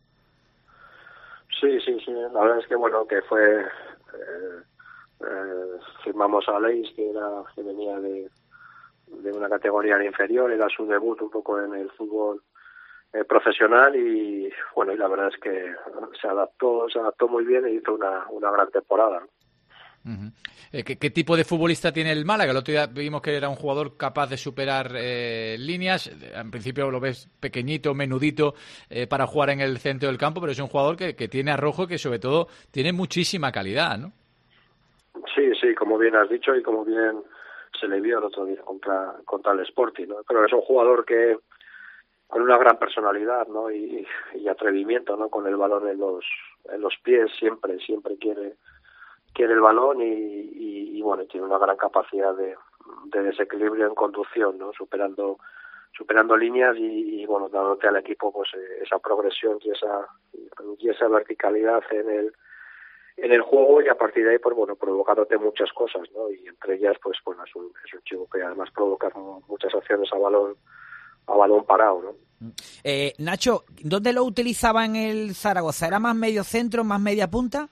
Sí, sí, sí. La verdad es que, bueno, que fue... Eh, eh, firmamos a Alex, que, era, que venía de, de una categoría inferior, era su debut un poco en el fútbol eh, profesional y, bueno, y la verdad es que se adaptó se adaptó muy bien e hizo una, una gran temporada, ¿no? Uh-huh. Eh, ¿qué, ¿Qué tipo de futbolista tiene el Málaga? El otro día vimos que era un jugador capaz de superar eh, líneas. En principio lo ves pequeñito, menudito eh, para jugar en el centro del campo, pero es un jugador que, que tiene arrojo y que sobre todo tiene muchísima calidad, ¿no? Sí, sí, como bien has dicho y como bien se le vio el otro día contra, contra el Sporting, ¿no? Pero es un jugador que con una gran personalidad, ¿no? Y, y atrevimiento, ¿no? Con el balón en los en los pies, siempre, siempre quiere quiere el balón y, y, y bueno, tiene una gran capacidad de, de desequilibrio en conducción, ¿no? Superando superando líneas y, y bueno, dándote al equipo pues esa progresión y esa y esa verticalidad en el en el juego y a partir de ahí pues bueno, provocándote muchas cosas, ¿no? Y entre ellas pues bueno, es un, es un chico que además provoca muchas acciones a balón a balón parado, ¿no? Eh, Nacho, ¿dónde lo utilizaba en el Zaragoza? ¿Era más medio centro, más media punta?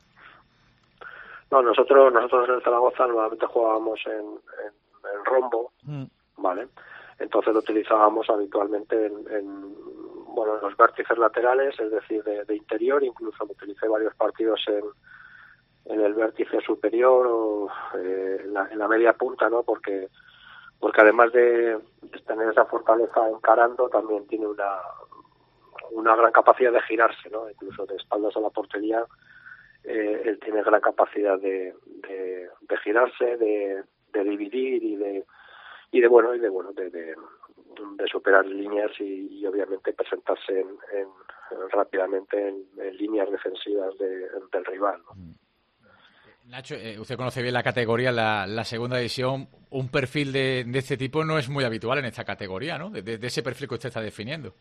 No, nosotros nosotros en el Zaragoza normalmente jugábamos en, en, en rombo, mm. ¿vale? Entonces lo utilizábamos habitualmente en, en bueno, en los vértices laterales, es decir, de, de interior, incluso lo utilicé varios partidos en en el vértice superior o eh, en, la, en la media punta, ¿no? Porque porque además de, de tener esa fortaleza encarando, también tiene una una gran capacidad de girarse, ¿no? Incluso de espaldas a la portería, eh, él tiene gran capacidad de, de, de girarse, de, de dividir y de y de bueno y de bueno de, de, de superar líneas y, y obviamente presentarse en, en, rápidamente en, en líneas defensivas de, del rival, ¿no? Nacho, eh, usted conoce bien la categoría, la, la segunda división. Un perfil de, de este tipo no es muy habitual en esta categoría, ¿no? De, de, de ese perfil que usted está definiendo.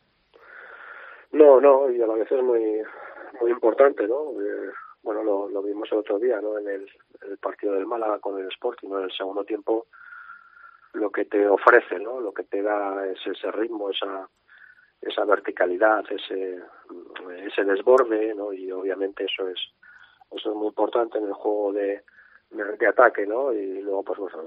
No, no, y a la vez es muy muy importante, ¿no? Eh, bueno, lo, lo vimos el otro día, ¿no? En el, el partido del Málaga con el Sporting, ¿no? En el segundo tiempo, lo que te ofrece, ¿no? Lo que te da es ese ritmo, esa esa verticalidad, ese ese desborde, ¿no? Y obviamente eso es eso es muy importante en el juego de, de, de ataque, ¿no? Y luego, pues, pues,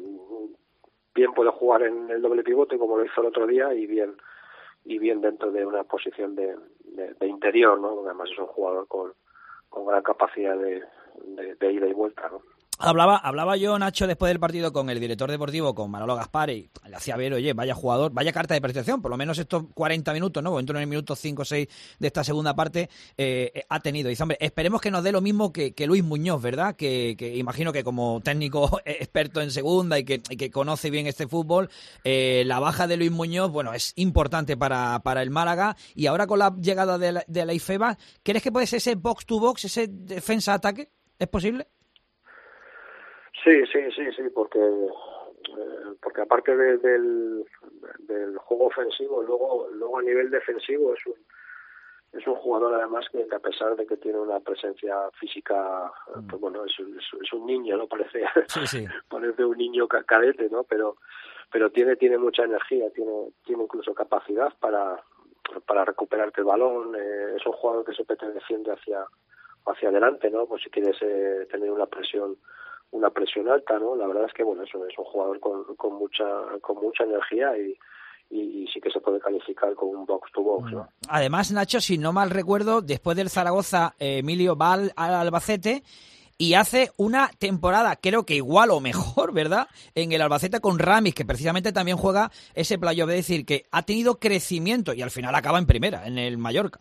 bien puede jugar en el doble pivote, como lo hizo el otro día, y bien y bien dentro de una posición de, de, de interior, ¿no? Porque además es un jugador con, con gran capacidad de, de, de ida y vuelta, ¿no? Hablaba, hablaba yo, Nacho, después del partido con el director deportivo, con Manolo Gaspar, y le hacía ver, oye, vaya jugador, vaya carta de presentación, por lo menos estos cuarenta minutos, ¿no? Entro en el minuto cinco o seis de esta segunda parte, eh, ha tenido. Dice, hombre, esperemos que nos dé lo mismo que, que Luis Muñoz, ¿verdad? Que, que imagino que como técnico experto en segunda y que, y que conoce bien este fútbol, eh, la baja de Luis Muñoz, bueno, es importante para, para el Málaga, y ahora con la llegada de la, de la IFEBA, ¿crees que puede ser ese box to box, ese defensa-ataque? ¿Es posible? Sí, sí, sí, sí, porque eh, porque aparte de, del, del juego ofensivo, luego luego a nivel defensivo es un es un jugador además que, que a pesar de que tiene una presencia física, mm. pues bueno, es, es, es un niño, no parece sí, sí. parece un niño cadete, ¿no? Pero pero tiene tiene mucha energía, tiene tiene incluso capacidad para para recuperarte el balón, eh, es un jugador que siempre te defiende hacia hacia adelante, ¿no? Pues si quieres eh, tener una presión una presión alta, ¿no? La verdad es que bueno, eso es un jugador con, con mucha con mucha energía y, y, y sí que se puede calificar con un box to box, ¿no? Además, Nacho, si no mal recuerdo, después del Zaragoza, eh, Emilio va al, al Albacete y hace una temporada, creo que igual o mejor, ¿verdad? En el Albacete con Ramis, que precisamente también juega ese playoff, es decir, que ha tenido crecimiento y al final acaba en primera, en el Mallorca.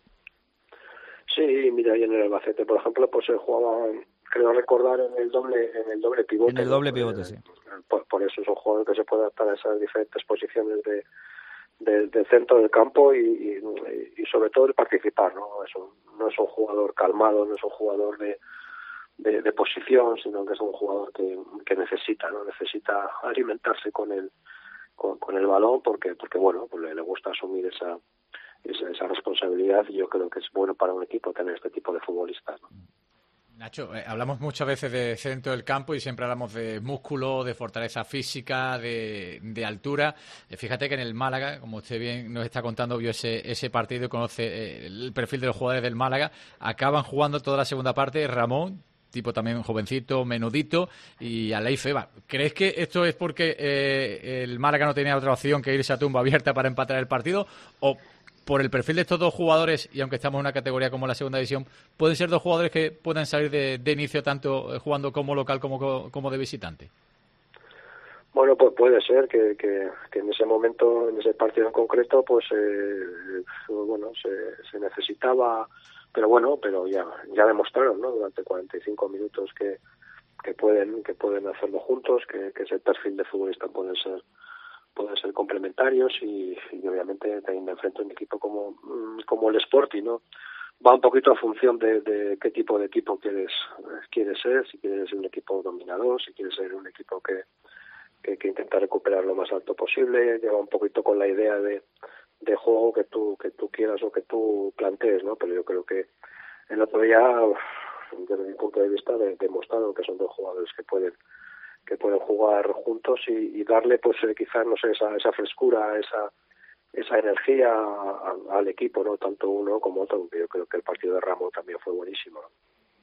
Sí, mira, y en el Albacete, por ejemplo, pues se jugaba, creo recordar, en el doble en el doble pivote. En el doble pivote, ¿no? sí. Por, por eso es un jugador que se puede adaptar a esas diferentes posiciones de, de, del centro del campo y, y, y sobre todo el participar, ¿no? Es un, no es un jugador calmado, no es un jugador de, de, de posición, sino que es un jugador que, que necesita, ¿no? Necesita alimentarse con el con, con el balón porque porque bueno, pues le, le gusta asumir esa Esa, esa responsabilidad, y yo creo que es bueno para un equipo tener este tipo de futbolistas, ¿no? Nacho, eh, hablamos muchas veces de centro del campo y siempre hablamos de músculo, de fortaleza física, de, de altura. Eh, fíjate que en el Málaga, como usted bien nos está contando, vio ese, ese partido y conoce eh, el perfil de los jugadores del Málaga. Acaban jugando toda la segunda parte Ramón, tipo también jovencito, menudito, y Alei Feba. ¿Crees que esto es porque eh, el Málaga no tenía otra opción que irse a tumba abierta para empatar el partido? ¿O por el perfil de estos dos jugadores, y aunque estamos en una categoría como la segunda división, pueden ser dos jugadores que puedan salir de, de inicio tanto jugando como local como, como de visitante? Bueno, pues puede ser que, que, que en ese momento, en ese partido en concreto, pues eh, bueno, se, se necesitaba, pero bueno, pero ya ya demostraron, ¿no? Durante cuarenta y cinco minutos que que pueden que pueden hacerlo juntos, que, que ese perfil de futbolista puede ser pueden ser complementarios y, y obviamente teniendo enfrente un equipo como como el Sporting, ¿no? Va un poquito a función de, de qué tipo de equipo quieres quieres ser, si quieres ser un equipo dominador, si quieres ser un equipo que, que, que intenta recuperar lo más alto posible, lleva un poquito con la idea de, de juego que tú que tú quieras o que tú plantees, ¿no? Pero yo creo que el otro día, desde mi punto de vista, de, demostraron que son dos jugadores que pueden que pueden jugar juntos y, y darle, pues eh, quizás, no sé, esa, esa frescura, esa esa energía a, a, al equipo, no tanto uno como otro. Yo creo que el partido de Ramos también fue buenísimo, ¿no?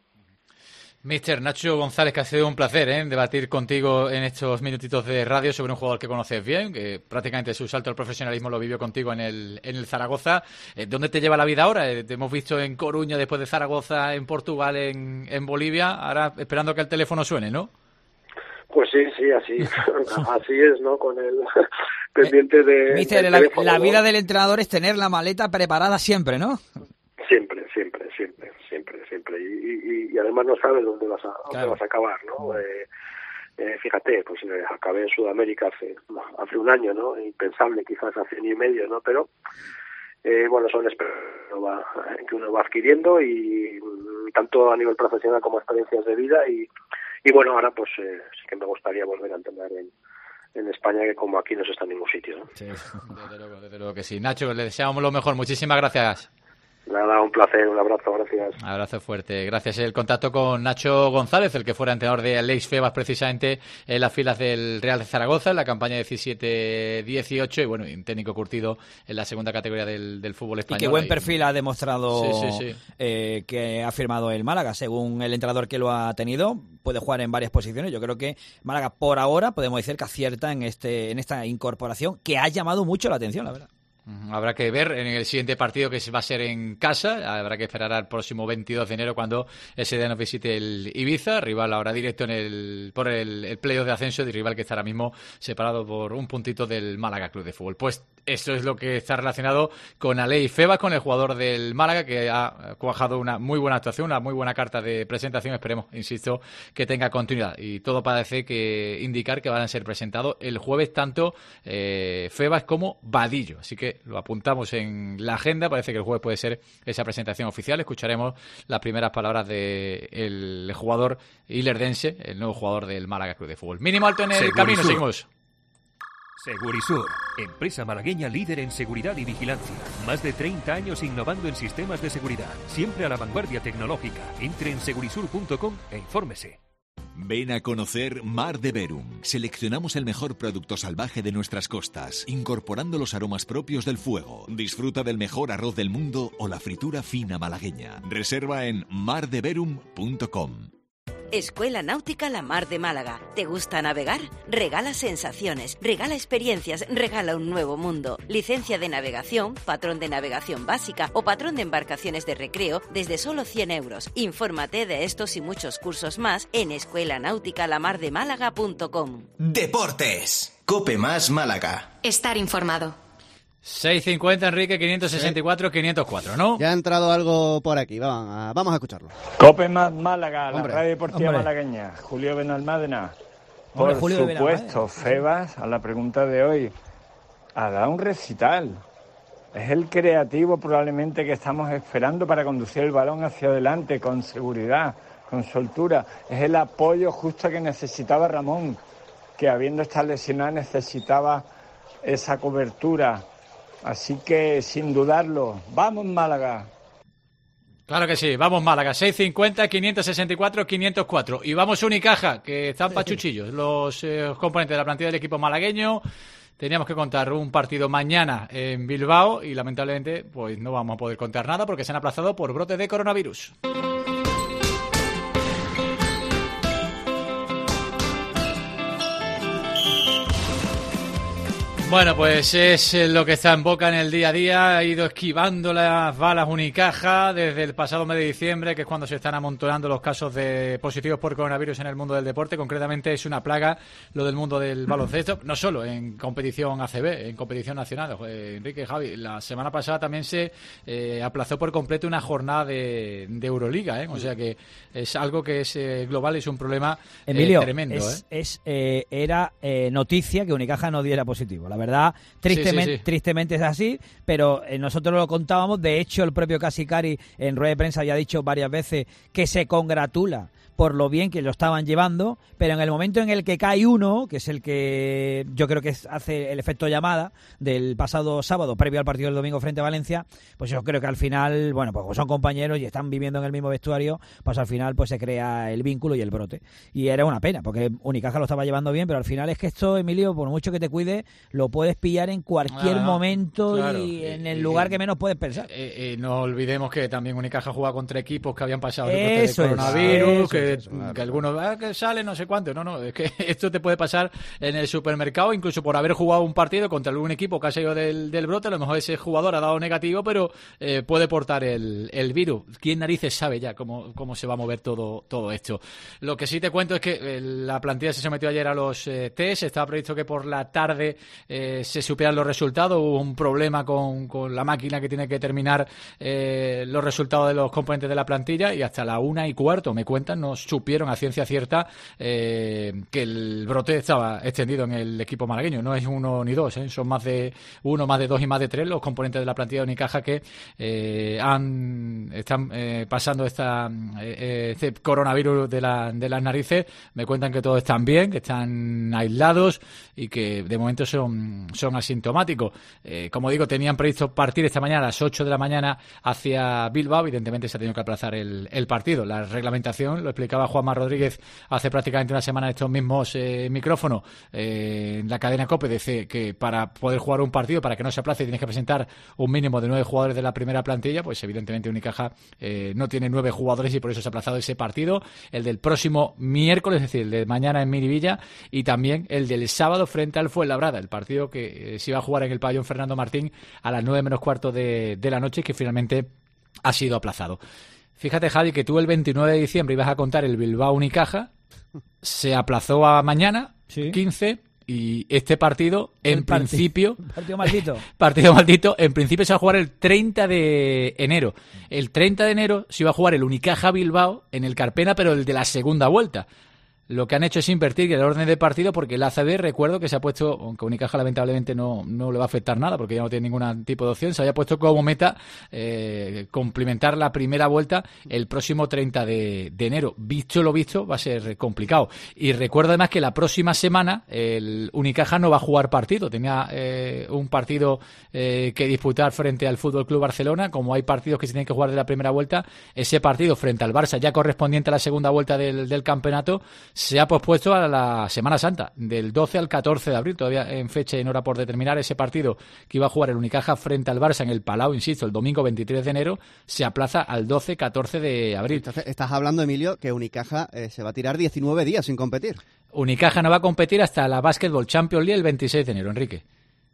Mister Nacho González, que ha sido un placer ¿eh? debatir contigo en estos minutitos de radio sobre un jugador que conoces bien, que prácticamente su salto al profesionalismo lo vivió contigo en el, en el Zaragoza. Eh, ¿Dónde te lleva la vida ahora? Eh, te hemos visto en Coruña, después de Zaragoza, en Portugal, en, en Bolivia, ahora esperando que el teléfono suene, ¿no? Pues sí, sí, así así es, ¿no? Con el pendiente de... Mister, la, teléfono, la vida ¿no? del entrenador es tener la maleta preparada siempre, ¿no? Siempre, siempre, siempre, siempre, siempre. Y, y, y además no sabes dónde vas a, claro. dónde vas a acabar, ¿no? Eh, eh, fíjate, pues eh, acabé en Sudamérica hace, hace un año, ¿no? Impensable quizás hace año y medio, ¿no? Pero, eh, bueno, son experiencias que uno va adquiriendo y tanto a nivel profesional como experiencias de vida y Y bueno, ahora pues eh, sí que me gustaría volver a entrenar en, en España, que como aquí no se está en ningún sitio, ¿no? Sí, desde luego, desde luego que sí. Nacho, le deseamos lo mejor. Muchísimas gracias. Nada, un placer, un abrazo, gracias. Un abrazo fuerte. Gracias. El contacto con Nacho González, el que fuera entrenador de Aleix Febas precisamente en las filas del Real de Zaragoza en la campaña diecisiete dieciocho y bueno, un técnico curtido en la segunda categoría del, del fútbol español. Y qué buen perfil ha demostrado sí, sí, sí. Eh, que ha firmado el Málaga. Según el entrenador que lo ha tenido, puede jugar en varias posiciones. Yo creo que Málaga por ahora podemos decir que acierta en este en esta incorporación que ha llamado mucho la atención, la verdad. Habrá que ver en el siguiente partido, que va a ser en casa. Habrá que esperar al próximo veintidós de enero, cuando ese día nos visite el Ibiza, rival ahora directo en el por el, el playoff de ascenso, y rival que está ahora mismo separado por un puntito del Málaga Club de Fútbol. Pues eso es lo que está relacionado con Aleix Febas, con el jugador del Málaga, que ha cuajado una muy buena actuación, una muy buena carta de presentación. Esperemos, insisto, que tenga continuidad. Y todo parece que indicar que van a ser presentados el jueves tanto eh, Febas como Vadillo. Así que lo apuntamos en la agenda. Parece que el jueves puede ser esa presentación oficial. Escucharemos las primeras palabras del jugador ilerdense, el nuevo jugador del Málaga Club de Fútbol. Mínimo alto en el Segurisur. camino, seguimos. Segurisur, empresa malagueña líder en seguridad y vigilancia. Más de treinta años innovando en sistemas de seguridad, siempre a la vanguardia tecnológica. Entre en segurisur punto com e infórmese. Ven a conocer Mar de Verum. Seleccionamos el mejor producto salvaje de nuestras costas, incorporando los aromas propios del fuego. Disfruta del mejor arroz del mundo o la fritura fina malagueña. Reserva en mar de verum punto com. Escuela Náutica La Mar de Málaga. ¿Te gusta navegar? Regala sensaciones, regala experiencias, regala un nuevo mundo. Licencia de navegación, patrón de navegación básica o patrón de embarcaciones de recreo desde solo cien euros. Infórmate de estos y muchos cursos más en escuela náutica la mar de málaga punto com. Deportes. Cope Más Málaga. Estar informado. seiscientos cincuenta, Enrique, quinientos sesenta y cuatro, quinientos cuatro, ¿no? Ya ha entrado algo por aquí, vamos a, vamos a escucharlo. Cope Más Málaga, la Hombre. radio deportiva Hombre. malagueña. Julio Benalmádena. Hombre, Por Julio supuesto, Febas, a la pregunta de hoy, ha dado un recital. Es el creativo probablemente que estamos esperando para conducir el balón hacia adelante con seguridad, con soltura. Es el apoyo justo que necesitaba Ramón, que habiendo estado lesionado necesitaba esa cobertura. Así que, sin dudarlo, ¡vamos Málaga! Claro que sí, vamos Málaga, seiscientos cincuenta, quinientos sesenta y cuatro, quinientos cuatro. Y vamos Unicaja, que están pachuchillos los eh, componentes de la plantilla del equipo malagueño. Teníamos que contar un partido mañana en Bilbao y lamentablemente pues no vamos a poder contar nada porque se han aplazado por brotes de coronavirus. Bueno, pues es lo que está en boca en el día a día. Ha ido esquivando las balas Unicaja desde el pasado mes de diciembre, que es cuando se están amontonando los casos de positivos por coronavirus en el mundo del deporte. Concretamente es una plaga lo del mundo del baloncesto, no solo en competición A C B, en competición nacional. Eh, Enrique, Javi, la semana pasada también se eh, aplazó por completo una jornada de, de Euroliga, ¿eh? O sea que es algo que es eh, global, es un problema eh, Emilio, tremendo. es, ¿eh? es, eh, era eh, noticia que Unicaja no diera positivo. La verdad, tristemente, sí, sí, sí. tristemente es así, pero eh, nosotros lo contábamos. De hecho, el propio Casicari en rueda de prensa había dicho varias veces que se congratula por lo bien que lo estaban llevando, pero en el momento en el que cae uno, que es el que yo creo que es, hace el efecto llamada del pasado sábado, previo al partido del domingo frente a Valencia, pues yo creo que al final, bueno, pues son compañeros y están viviendo en el mismo vestuario, pues al final pues se crea el vínculo y el brote. Y era una pena, porque Unicaja lo estaba llevando bien, pero al final es que esto, Emilio, por mucho que te cuide, lo puedes pillar en cualquier Ah, momento claro. y en el Y- lugar que menos puedes pensar. Eh, eh, no olvidemos que también Unicaja juega contra equipos que habían pasado el Eso brote es, de coronavirus, eso que, es, eso, claro, que algunos ah, que sale no sé cuánto. No, no, es que esto te puede pasar en el supermercado, incluso por haber jugado un partido contra algún equipo que ha salido del, del brote. A lo mejor ese jugador ha dado negativo, pero eh, puede portar el, el virus. ¿Quién narices sabe ya cómo, cómo se va a mover todo, todo esto? Lo que sí te cuento es que eh, la plantilla se sometió ayer a los eh, test. Estaba previsto que por la tarde eh, se supieran los resultados. Hubo un problema con, con la máquina que tiene que terminar eh, los resultados de los componentes de la plantilla, y hasta la una y cuarto, me cuentan, no supieron a ciencia cierta eh, que el brote estaba extendido en el equipo malagueño. No es uno ni dos, ¿eh? Son más de uno, más de dos y más de tres los componentes de la plantilla de Unicaja que eh, han están eh, pasando esta eh, este coronavirus de, la, de las narices. Me cuentan que todos están bien, que están aislados y que de momento son, son asintomáticos. Eh, como digo, tenían previsto partir esta mañana a las ocho de la mañana hacia Bilbao. Evidentemente se ha tenido que aplazar el, el partido. La reglamentación, lo explicaba explicaba Juanma Rodríguez hace prácticamente una semana en estos mismos eh, micrófonos eh, en la cadena COPE, dice que para poder jugar un partido, para que no se aplace, tienes que presentar un mínimo de nueve jugadores de la primera plantilla. Pues evidentemente Unicaja eh, no tiene nueve jugadores y por eso se ha aplazado ese partido, el del próximo miércoles, es decir, el de mañana en Miribilla, y también el del sábado frente al Fuenlabrada, el partido que eh, se iba a jugar en el pabellón Fernando Martín a las nueve menos cuarto de, de la noche, que finalmente ha sido aplazado. Fíjate, Javi, que tú el veintinueve de diciembre ibas a contar el Bilbao Unicaja, se aplazó a mañana, ¿sí? quince, y este partido, en el principio... Partido, partido maldito. partido maldito, en principio se va a jugar el treinta de enero. El treinta de enero se iba a jugar el Unicaja Bilbao en el Carpena, pero el de la segunda vuelta. Lo que han hecho es invertir el orden de partido, porque el A C B, recuerdo que se ha puesto, aunque Unicaja lamentablemente no, no le va a afectar nada porque ya no tiene ningún tipo de opción, se había puesto como meta eh, complementar la primera vuelta el próximo treinta de enero. Visto lo visto, va a ser complicado. Y recuerdo además que la próxima semana el Unicaja no va a jugar partido. Tenía eh, un partido eh, que disputar frente al Fútbol Club Barcelona. Como hay partidos que se tienen que jugar de la primera vuelta, ese partido frente al Barça, ya correspondiente a la segunda vuelta del, del campeonato, se ha pospuesto a la Semana Santa, del doce al catorce de abril, todavía en fecha y en hora por determinar. Ese partido que iba a jugar el Unicaja frente al Barça en el Palau, insisto, el domingo veintitrés de enero, se aplaza al doce catorce de abril. Entonces, estás hablando, Emilio, que Unicaja eh, se va a tirar diecinueve días sin competir. Unicaja no va a competir hasta la Basketball Champions League el veintiséis de enero, Enrique.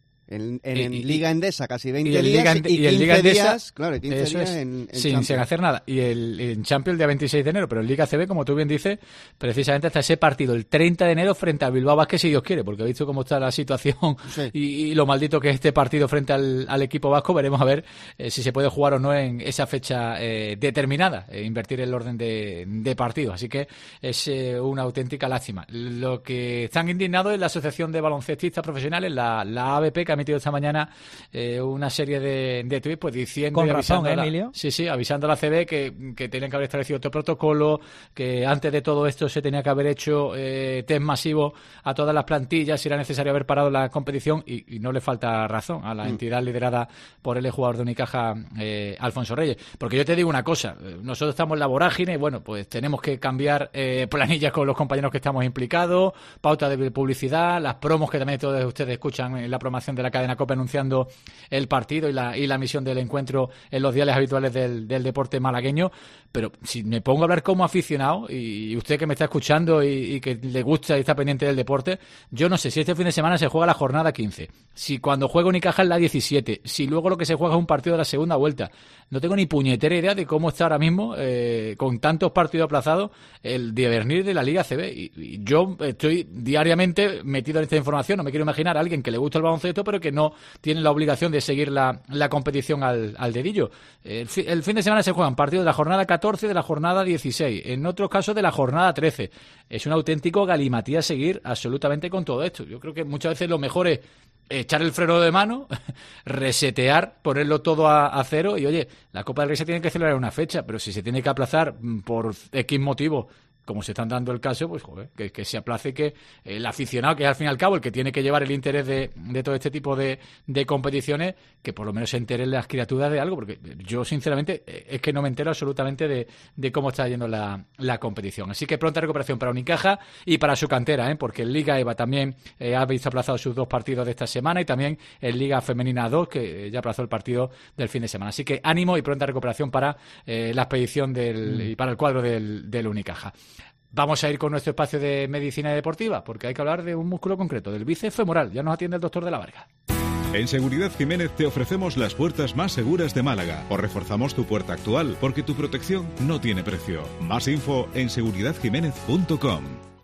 En, en, en y, Liga Endesa casi veinte y días Liga, y, y quince Liga Endesa, días, claro, y quince días es, en, en sin, sin hacer nada. Y el en Champions el día veintiséis de enero, pero en Liga C B, como tú bien dices, precisamente hasta ese partido, el treinta de enero frente a Bilbao Basket, si Dios quiere, porque he visto cómo está la situación sí. y, y lo maldito que es este partido frente al, al equipo vasco. Veremos a ver eh, si se puede jugar o no en esa fecha eh, determinada, eh, invertir el orden de, de partidos. Así que es eh, una auténtica lástima. Lo que están indignados es la Asociación de Baloncestistas Profesionales, la, la A B P, que ha emitido esta mañana Eh, una serie de, de tweets pues diciendo con y razón, avisando ¿eh, a la, Emilio? sí, sí, avisando a la C B que, que tenían que haber establecido otro protocolo, que antes de todo esto se tenía que haber hecho eh, test masivo a todas las plantillas, si era necesario haber parado la competición, y, y no le falta razón a la mm. entidad liderada por el jugador de Unicaja, eh, Alfonso Reyes. Porque yo te digo una cosa, nosotros estamos en la vorágine y bueno, pues tenemos que cambiar eh, planillas con los compañeros que estamos implicados, pauta de publicidad, las promos que también todos ustedes escuchan en la programación de la cadena COPE anunciando el partido y la, y la misión del encuentro en los diales habituales del, del deporte malagueño. Pero si me pongo a hablar como aficionado, y usted que me está escuchando y, y que le gusta y está pendiente del deporte, yo no sé si este fin de semana se juega la jornada quince, si cuando juega Unicaja es la diecisiete, si luego lo que se juega es un partido de la segunda vuelta. No tengo ni puñetera idea de cómo está ahora mismo, eh, con tantos partidos aplazados, el devenir de la Liga C B. Y, y yo estoy diariamente metido en esta información. No me quiero imaginar a alguien que le gusta el baloncesto pero que no tiene la obligación de seguir la, la competición al, al dedillo. El, fi, el fin de semana se juegan partidos de la jornada catorce, de la jornada dieciséis, en otros casos de la jornada trece. Es un auténtico galimatías seguir absolutamente con todo esto. Yo creo que muchas veces lo mejor es echar el freno de mano, resetear, ponerlo todo a, a cero y, oye, la Copa del Rey se tiene que celebrar una fecha, pero si se tiene que aplazar por X motivo, como se están dando el caso, pues joder, que, que se aplace, que el aficionado, que es al fin y al cabo el que tiene que llevar el interés de, de todo este tipo de, de competiciones, que por lo menos se enteren las criaturas de algo, porque yo sinceramente es que no me entero absolutamente de, de cómo está yendo la, la competición. Así que pronta recuperación para Unicaja y para su cantera, ¿eh? Porque en Liga EVA también eh, ha visto aplazado sus dos partidos de esta semana, y también en Liga Femenina dos, que ya aplazó el partido del fin de semana. Así que ánimo y pronta recuperación para eh, la expedición del, mm. y para el cuadro del, del Unicaja. Vamos a ir con nuestro espacio de medicina deportiva, porque hay que hablar de un músculo concreto, del bíceps femoral. Ya nos atiende el doctor de la Varga. En Seguridad Jiménez te ofrecemos las puertas más seguras de Málaga. O reforzamos tu puerta actual, porque tu protección no tiene precio. Más info en seguridad jiménez punto com.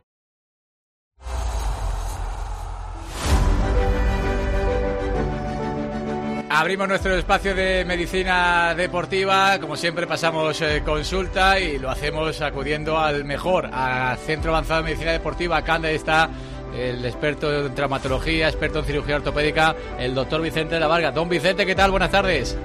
Abrimos nuestro espacio de medicina deportiva. Como siempre pasamos eh, consulta, y lo hacemos acudiendo al mejor, al Centro Avanzado de Medicina Deportiva. Acá donde está el experto en traumatología, experto en cirugía ortopédica, el doctor Vicente de la Varga. Don Vicente, ¿qué tal? Buenas tardes.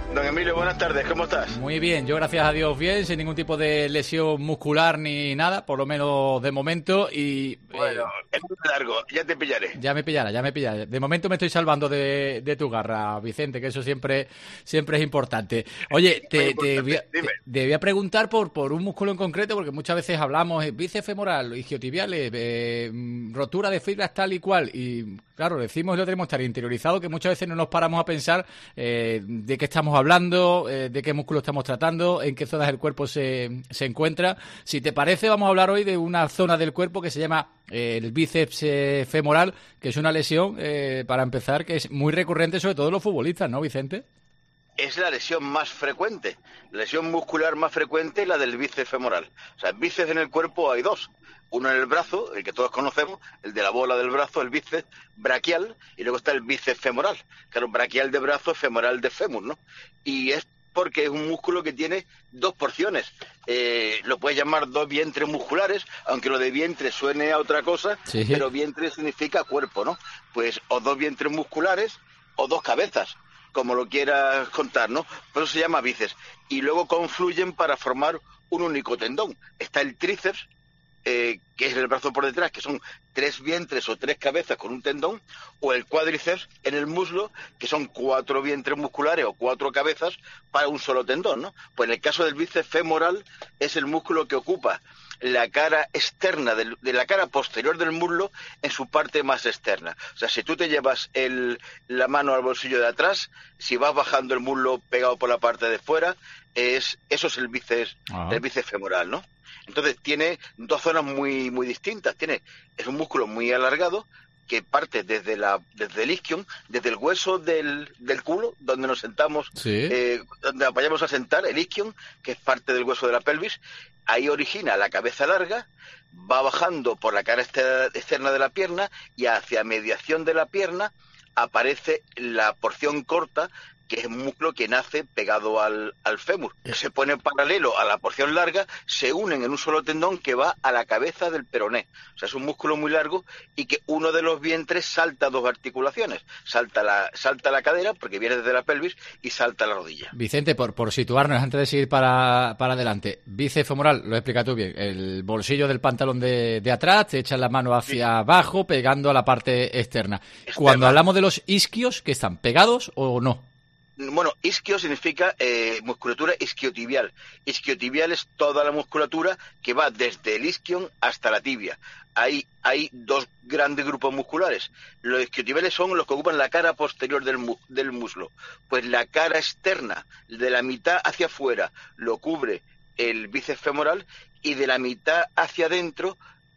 Don Emilio, buenas tardes, ¿cómo estás? Muy bien, yo gracias a Dios bien, sin ningún tipo de lesión muscular ni nada, por lo menos de momento. Y bueno, eh, es muy largo, ya te pillaré. Ya me pillará, ya me pillará. De momento me estoy salvando de, de tu garra, Vicente, que eso siempre siempre es importante. Oye, te, te, voy, a, te, te voy a preguntar por, por un músculo en concreto, porque muchas veces hablamos eh, bíceps femoral, isquiotibiales, eh, rotura de fibras tal y cual, y claro, decimos y lo tenemos tan interiorizado que muchas veces no nos paramos a pensar eh, de qué estamos hablando, eh, de qué músculo estamos tratando, en qué zonas del cuerpo se, se encuentra. Si te parece, vamos a hablar hoy de una zona del cuerpo que se llama eh, el bíceps eh, femoral, que es una lesión, eh, para empezar, que es muy recurrente, sobre todo en los futbolistas, ¿no, Vicente? Es la lesión más frecuente, la lesión muscular más frecuente, la del bíceps femoral. O sea, bíceps en el cuerpo hay dos. Uno en el brazo, el que todos conocemos, el de la bola del brazo, el bíceps braquial, y luego está el bíceps femoral. Claro, braquial de brazo, femoral de fémur, ¿no? Y es porque es un músculo que tiene dos porciones. Eh, lo puedes llamar dos vientres musculares, aunque lo de vientre suene a otra cosa, sí. Pero vientre significa cuerpo, ¿no? Pues o dos vientres musculares o dos cabezas, como lo quieras contar, ¿no? Por eso se llama bíceps. Y luego confluyen para formar un único tendón. Está el tríceps, eh, que es el brazo por detrás, que son tres vientres o tres cabezas con un tendón, o el cuádriceps en el muslo, que son cuatro vientres musculares o cuatro cabezas para un solo tendón, ¿no? Pues en el caso del bíceps femoral es el músculo que ocupa la cara externa, del, de la cara posterior del muslo en su parte más externa. O sea, si tú te llevas el, la mano al bolsillo de atrás, si vas bajando el muslo pegado por la parte de fuera, es eso es el bíceps, ah. el bíceps femoral, ¿no? Entonces tiene dos zonas muy muy distintas. Tiene es un músculo muy alargado que parte desde la desde el isquion, desde el hueso del, del culo, donde nos sentamos, sí. eh, donde vayamos a sentar, el isquion, que es parte del hueso de la pelvis. Ahí origina la cabeza larga, va bajando por la cara externa de la pierna y hacia mediación de la pierna aparece la porción corta, que es un músculo que nace pegado al, al fémur. Se pone paralelo a la porción larga, se unen en un solo tendón que va a la cabeza del peroné. O sea, es un músculo muy largo y que uno de los vientres salta dos articulaciones. Salta la, salta la cadera, porque viene desde la pelvis, y salta la rodilla. Vicente, por, por situarnos, antes de seguir para, para adelante, bíceps femoral, lo explicas tú bien, el bolsillo del pantalón de, de atrás, te echas la mano hacia sí. abajo, pegando a la parte externa. externa. Cuando hablamos de los isquios, ¿que están pegados o no? Bueno, isquio significa eh, musculatura isquiotibial. Isquiotibial es toda la musculatura que va desde el isquion hasta la tibia. Hay, hay dos grandes grupos musculares. Los isquiotibiales son los que ocupan la cara posterior del, mu del muslo. Pues la cara externa, de la mitad hacia afuera, lo cubre el bíceps femoral, y de la mitad hacia adentro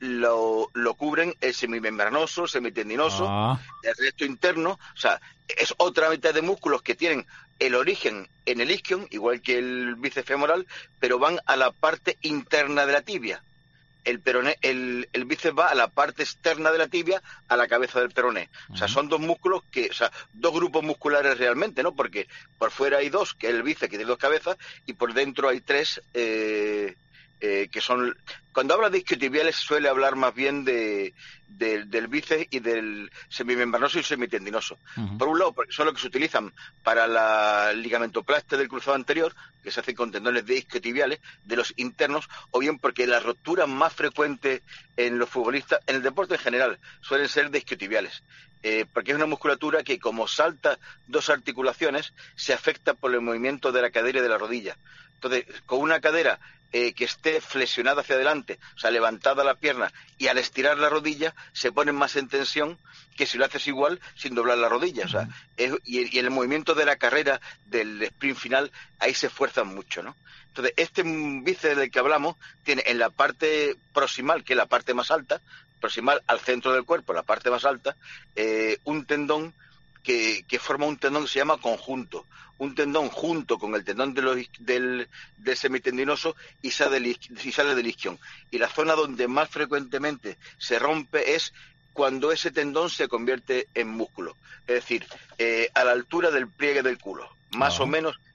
Lo, lo cubren el semimembranoso, semitendinoso, ah. el resto interno. O sea, es otra mitad de músculos que tienen el origen en el isquion, igual que el bíceps femoral, pero van a la parte interna de la tibia. El peroné, el, el bíceps va a la parte externa de la tibia, a la cabeza del peroné. Uh-huh. O sea, son dos músculos que, o sea, dos grupos musculares realmente, ¿no? Porque por fuera hay dos, que es el bíceps, que tiene dos cabezas, y por dentro hay tres, eh, Eh, que son, cuando habla de isquiotibiales suele hablar más bien de, de del bíceps y del semimembranoso y semitendinoso. Uh-huh. Por un lado, porque son los que se utilizan para la ligamentoplastia del cruzado anterior, que se hace con tendones de isquiotibiales, de los internos, o bien porque la rotura más frecuente en los futbolistas, en el deporte en general, suelen ser de isquiotibiales. Eh, porque es una musculatura que, como salta dos articulaciones, se afecta por el movimiento de la cadera y de la rodilla. Entonces, con una cadera eh, que esté flexionada hacia adelante, o sea, levantada la pierna, y al estirar la rodilla se pone más en tensión que si lo haces igual sin doblar la rodilla. O sea, es, y, y el movimiento de la carrera, del sprint final, ahí se esfuerzan mucho, ¿no? Entonces, este bíceps del que hablamos tiene en la parte proximal, que es la parte más alta, proximal al centro del cuerpo, la parte más alta, eh, un tendón que, que forma un tendón que se llama conjunto. Un tendón junto con el tendón de los, del, del semitendinoso y sale del, y sale del isquion. Y la zona donde más frecuentemente se rompe es cuando ese tendón se convierte en músculo. Es decir, eh, a la altura del pliegue del culo. Más oh. o menos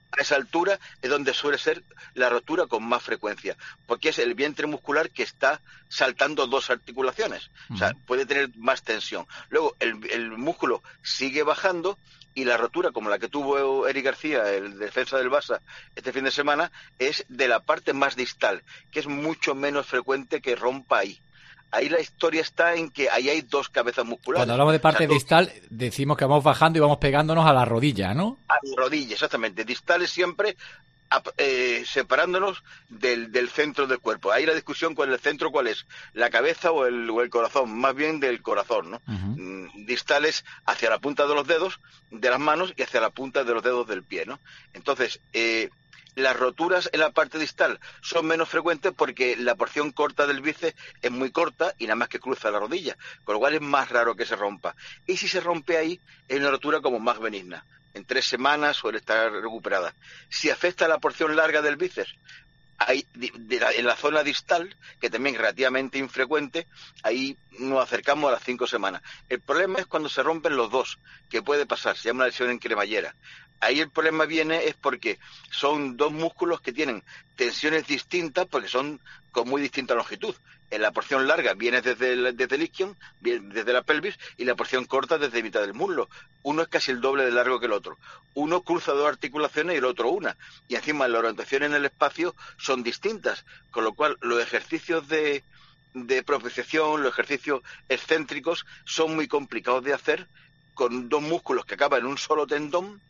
a esa altura es donde suele ser la rotura con más frecuencia, porque es el vientre muscular que está saltando dos articulaciones, uh-huh. o sea, puede tener más tensión. Luego el, el músculo sigue bajando y la rotura, como la que tuvo Eric García, el defensa del Barça, este fin de semana, es de la parte más distal, que es mucho menos frecuente que rompa ahí. Ahí la historia está en que ahí hay dos cabezas musculares. Cuando hablamos de parte o sea, distal, decimos que vamos bajando y vamos pegándonos a la rodilla, ¿no? A la rodilla, exactamente. Distales siempre eh, separándonos del, del centro del cuerpo. Ahí la discusión con el centro, ¿cuál es? ¿La cabeza o el, o el corazón? Más bien del corazón, ¿no? Uh-huh. Distales hacia la punta de los dedos de las manos y hacia la punta de los dedos del pie, ¿no? Entonces, eh, las roturas en la parte distal son menos frecuentes porque la porción corta del bíceps es muy corta y nada más que cruza la rodilla, con lo cual es más raro que se rompa. Y si se rompe ahí, es una rotura como más benigna. En tres semanas suele estar recuperada. Si afecta a la porción larga del bíceps, hay, de, de la, en la zona distal, que también es relativamente infrecuente, ahí nos acercamos a las cinco semanas. El problema es cuando se rompen los dos, que puede pasar, se llama una lesión en cremallera. Ahí el problema viene es porque son dos músculos que tienen tensiones distintas porque son con muy distinta longitud. En la porción larga viene desde el, desde el isquion, viene desde la pelvis, y la porción corta desde mitad del muslo. Uno es casi el doble de largo que el otro. Uno cruza dos articulaciones y el otro una. Y encima las orientaciones en el espacio son distintas, con lo cual los ejercicios de, de propiciación, los ejercicios excéntricos son muy complicados de hacer con dos músculos que acaban en un solo tendón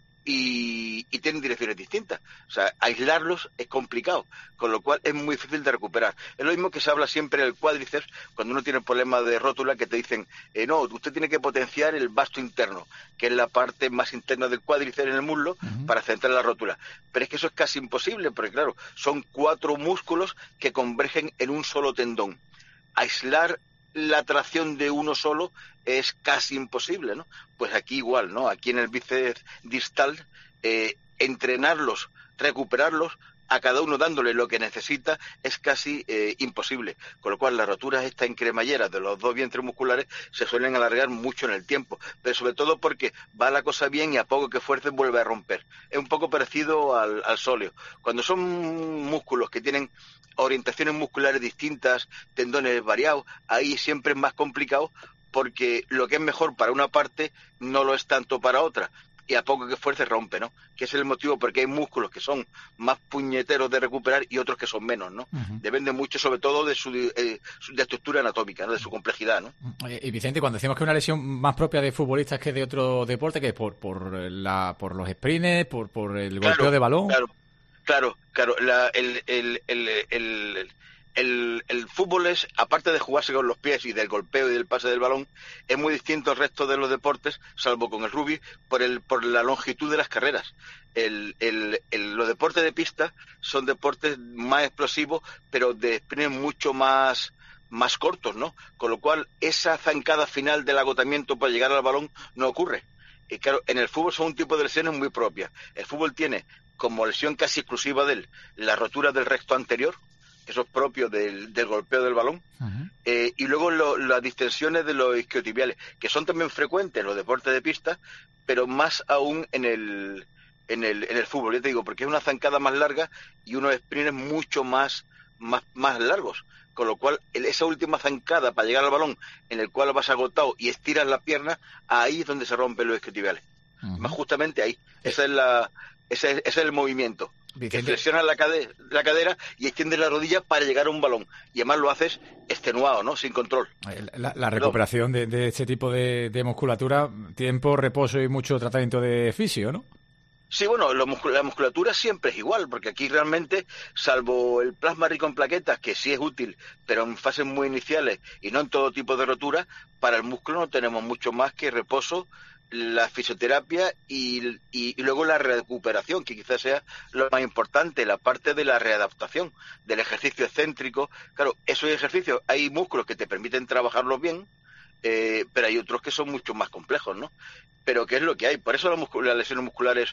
Y, y tienen direcciones distintas. O sea, aislarlos es complicado, con lo cual es muy difícil de recuperar. Es lo mismo que se habla siempre del cuádriceps, cuando uno tiene problemas de rótula, que te dicen, eh, no, usted tiene que potenciar el vasto interno, que es la parte más interna del cuádriceps en el muslo, uh-huh. para centrar la rótula. Pero es que eso es casi imposible, porque claro, son cuatro músculos que convergen en un solo tendón. Aislar la tracción de uno solo es casi imposible, ¿no? Pues aquí igual, ¿no? Aquí en el bíceps distal, eh, entrenarlos, recuperarlos, a cada uno dándole lo que necesita, es casi eh, imposible. Con lo cual las roturas estas en cremalleras de los dos vientres musculares se suelen alargar mucho en el tiempo, pero sobre todo porque va la cosa bien y a poco que fuerces vuelve a romper. Es un poco parecido al, al sóleo. Cuando son músculos que tienen orientaciones musculares distintas, tendones variados, ahí siempre es más complicado porque lo que es mejor para una parte no lo es tanto para otra. Y a poco que fuerce rompe, ¿no? Que es el motivo porque hay músculos que son más puñeteros de recuperar y otros que son menos, ¿no? Uh-huh. Depende mucho, sobre todo, de su, eh, de estructura anatómica, ¿no? De su complejidad, ¿no? Eh, y Vicente, cuando decimos que una lesión más propia de futbolistas que de otro deporte, que es por por la por los sprints, por por el golpeo claro, de balón. Claro, claro, claro. La, el, el, el, el, el El, el fútbol es, aparte de jugarse con los pies y del golpeo y del pase del balón, es muy distinto al resto de los deportes, salvo con el rugby, por el por la longitud de las carreras. El, el, el, los deportes de pista son deportes más explosivos, pero de sprints mucho más, más cortos, ¿no? Con lo cual, esa zancada final del agotamiento para llegar al balón no ocurre. Y claro, en el fútbol son un tipo de lesiones muy propias. El fútbol tiene como lesión casi exclusiva de él la rotura del recto anterior, eso es propio del, del golpeo del balón, uh-huh. eh, y luego lo, las distensiones de los isquiotibiales, que son también frecuentes en los deportes de pista, pero más aún en el en el en el fútbol, ya te digo, porque es una zancada más larga y unos sprints mucho más más más largos, con lo cual el, esa última zancada para llegar al balón, en el cual vas agotado y estiras la pierna, ahí es donde se rompen los isquiotibiales, uh-huh. más justamente ahí, esa es la ese, ese es el movimiento. Vicente. Que flexionas la, cade- la cadera y extiendes la rodilla para llegar a un balón. Y además lo haces extenuado, ¿no? Sin control. La, la recuperación de, de este tipo de, de musculatura, tiempo, reposo y mucho tratamiento de fisio, ¿no? Sí, bueno, lo muscul- la musculatura siempre es igual, porque aquí realmente, salvo el plasma rico en plaquetas, que sí es útil, pero en fases muy iniciales y no en todo tipo de rotura, para el músculo no tenemos mucho más que reposo, la fisioterapia y, y, y luego la recuperación, que quizás sea lo más importante, la parte de la readaptación, del ejercicio excéntrico. Claro, esos ejercicios, hay músculos que te permiten trabajarlos bien, eh, pero hay otros que son mucho más complejos, ¿no? Pero ¿qué es lo que hay? Por eso las, muscul- las lesiones musculares,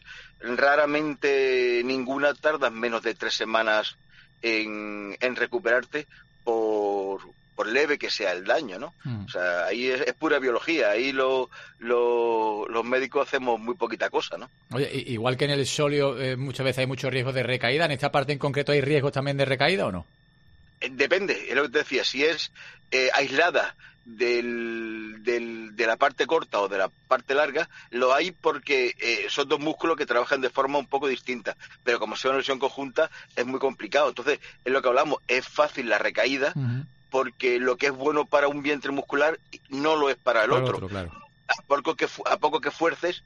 raramente ninguna tardan menos de tres semanas en, en recuperarte por... por leve que sea el daño, ¿no? Mm. O sea, ahí es, es pura biología, ahí lo, lo, los médicos hacemos muy poquita cosa, ¿no? Oye, igual que en el sóleo eh, muchas veces hay mucho riesgo de recaída, ¿en esta parte en concreto hay riesgos también de recaída o no? Eh, depende, es lo que te decía, si es eh, aislada del, del, de la parte corta o de la parte larga, lo hay porque eh, son dos músculos que trabajan de forma un poco distinta, pero como sea una lesión conjunta es muy complicado. Entonces, es lo que hablamos, es fácil la recaída, uh-huh. porque lo que es bueno para un vientre muscular no lo es para el para otro. otro claro. a, poco que, a poco que fuerces,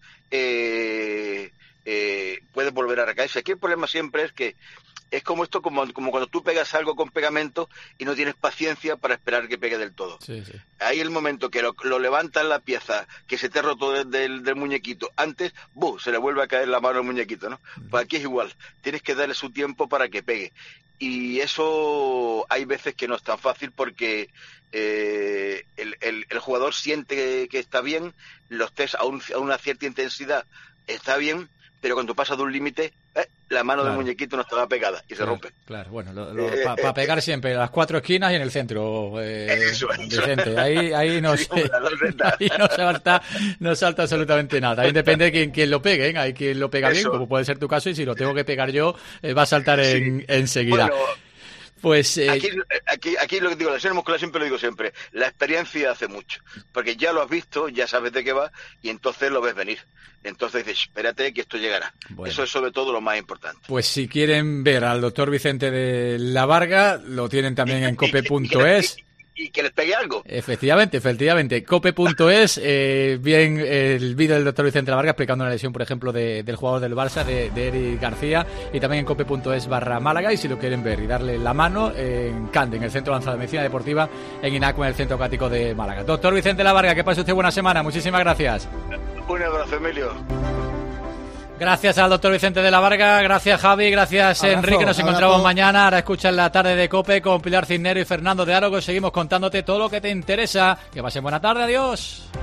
eh, eh, puedes volver a recaerse. Aquí el problema siempre es que es como esto, como, como cuando tú pegas algo con pegamento y no tienes paciencia para esperar que pegue del todo. Sí, sí. Ahí el momento que lo, lo levantas la pieza, que se te ha roto del, del, del muñequito, antes, ¡buh!, se le vuelve a caer la mano al muñequito, ¿no? Uh-huh. Pues aquí es igual, tienes que darle su tiempo para que pegue. Y eso hay veces que no es tan fácil porque eh, el, el, el jugador siente que, que está bien, los test a, un, a una cierta intensidad está bien, pero cuando pasa de un límite, eh, la mano claro. del muñequito no estaba pegada y claro, se rompe. Claro, bueno, eh, para pa pegar eh, siempre las cuatro esquinas y en el centro, eh, eso, Vicente. Eso. Ahí, ahí, no, sí, se, ahí no salta, no salta absolutamente nada. También depende de quién, quién lo pegue, ¿eh? Hay quien lo pega eso. bien, como puede ser tu caso, y si lo tengo que pegar yo, eh, va a saltar en, sí. enseguida. Bueno, Pues eh... aquí, aquí, aquí lo que digo, la lesión muscular siempre lo digo siempre, la experiencia hace mucho, porque ya lo has visto, ya sabes de qué va y entonces lo ves venir. Entonces dices, espérate que esto llegará. Bueno. Eso es sobre todo lo más importante. Pues si quieren ver al doctor Vicente de la Varga, lo tienen también en cope punto es. Y que les pegue algo. Efectivamente, efectivamente. cope punto es, eh, bien el vídeo del doctor Vicente de la Varga explicando una lesión, por ejemplo, de, del jugador del Barça, de, de Eric García, y también en cope punto es barra Málaga, y si lo quieren ver y darle la mano, en Cande, en el Centro Lanzado de Medicina Deportiva, en INACU, en el Centro Acuático de Málaga. Doctor Vicente de la Varga, que pase usted buena semana. Muchísimas gracias. Un abrazo, Emilio. Gracias al doctor Vicente de la Varga, gracias Javi, gracias abrazo, Enrique, nos encontramos abrazo. mañana. Ahora escuchas la tarde de COPE con Pilar Cisnero y Fernando de Aro, que seguimos contándote todo lo que te interesa. Que pasen buena tarde, adiós.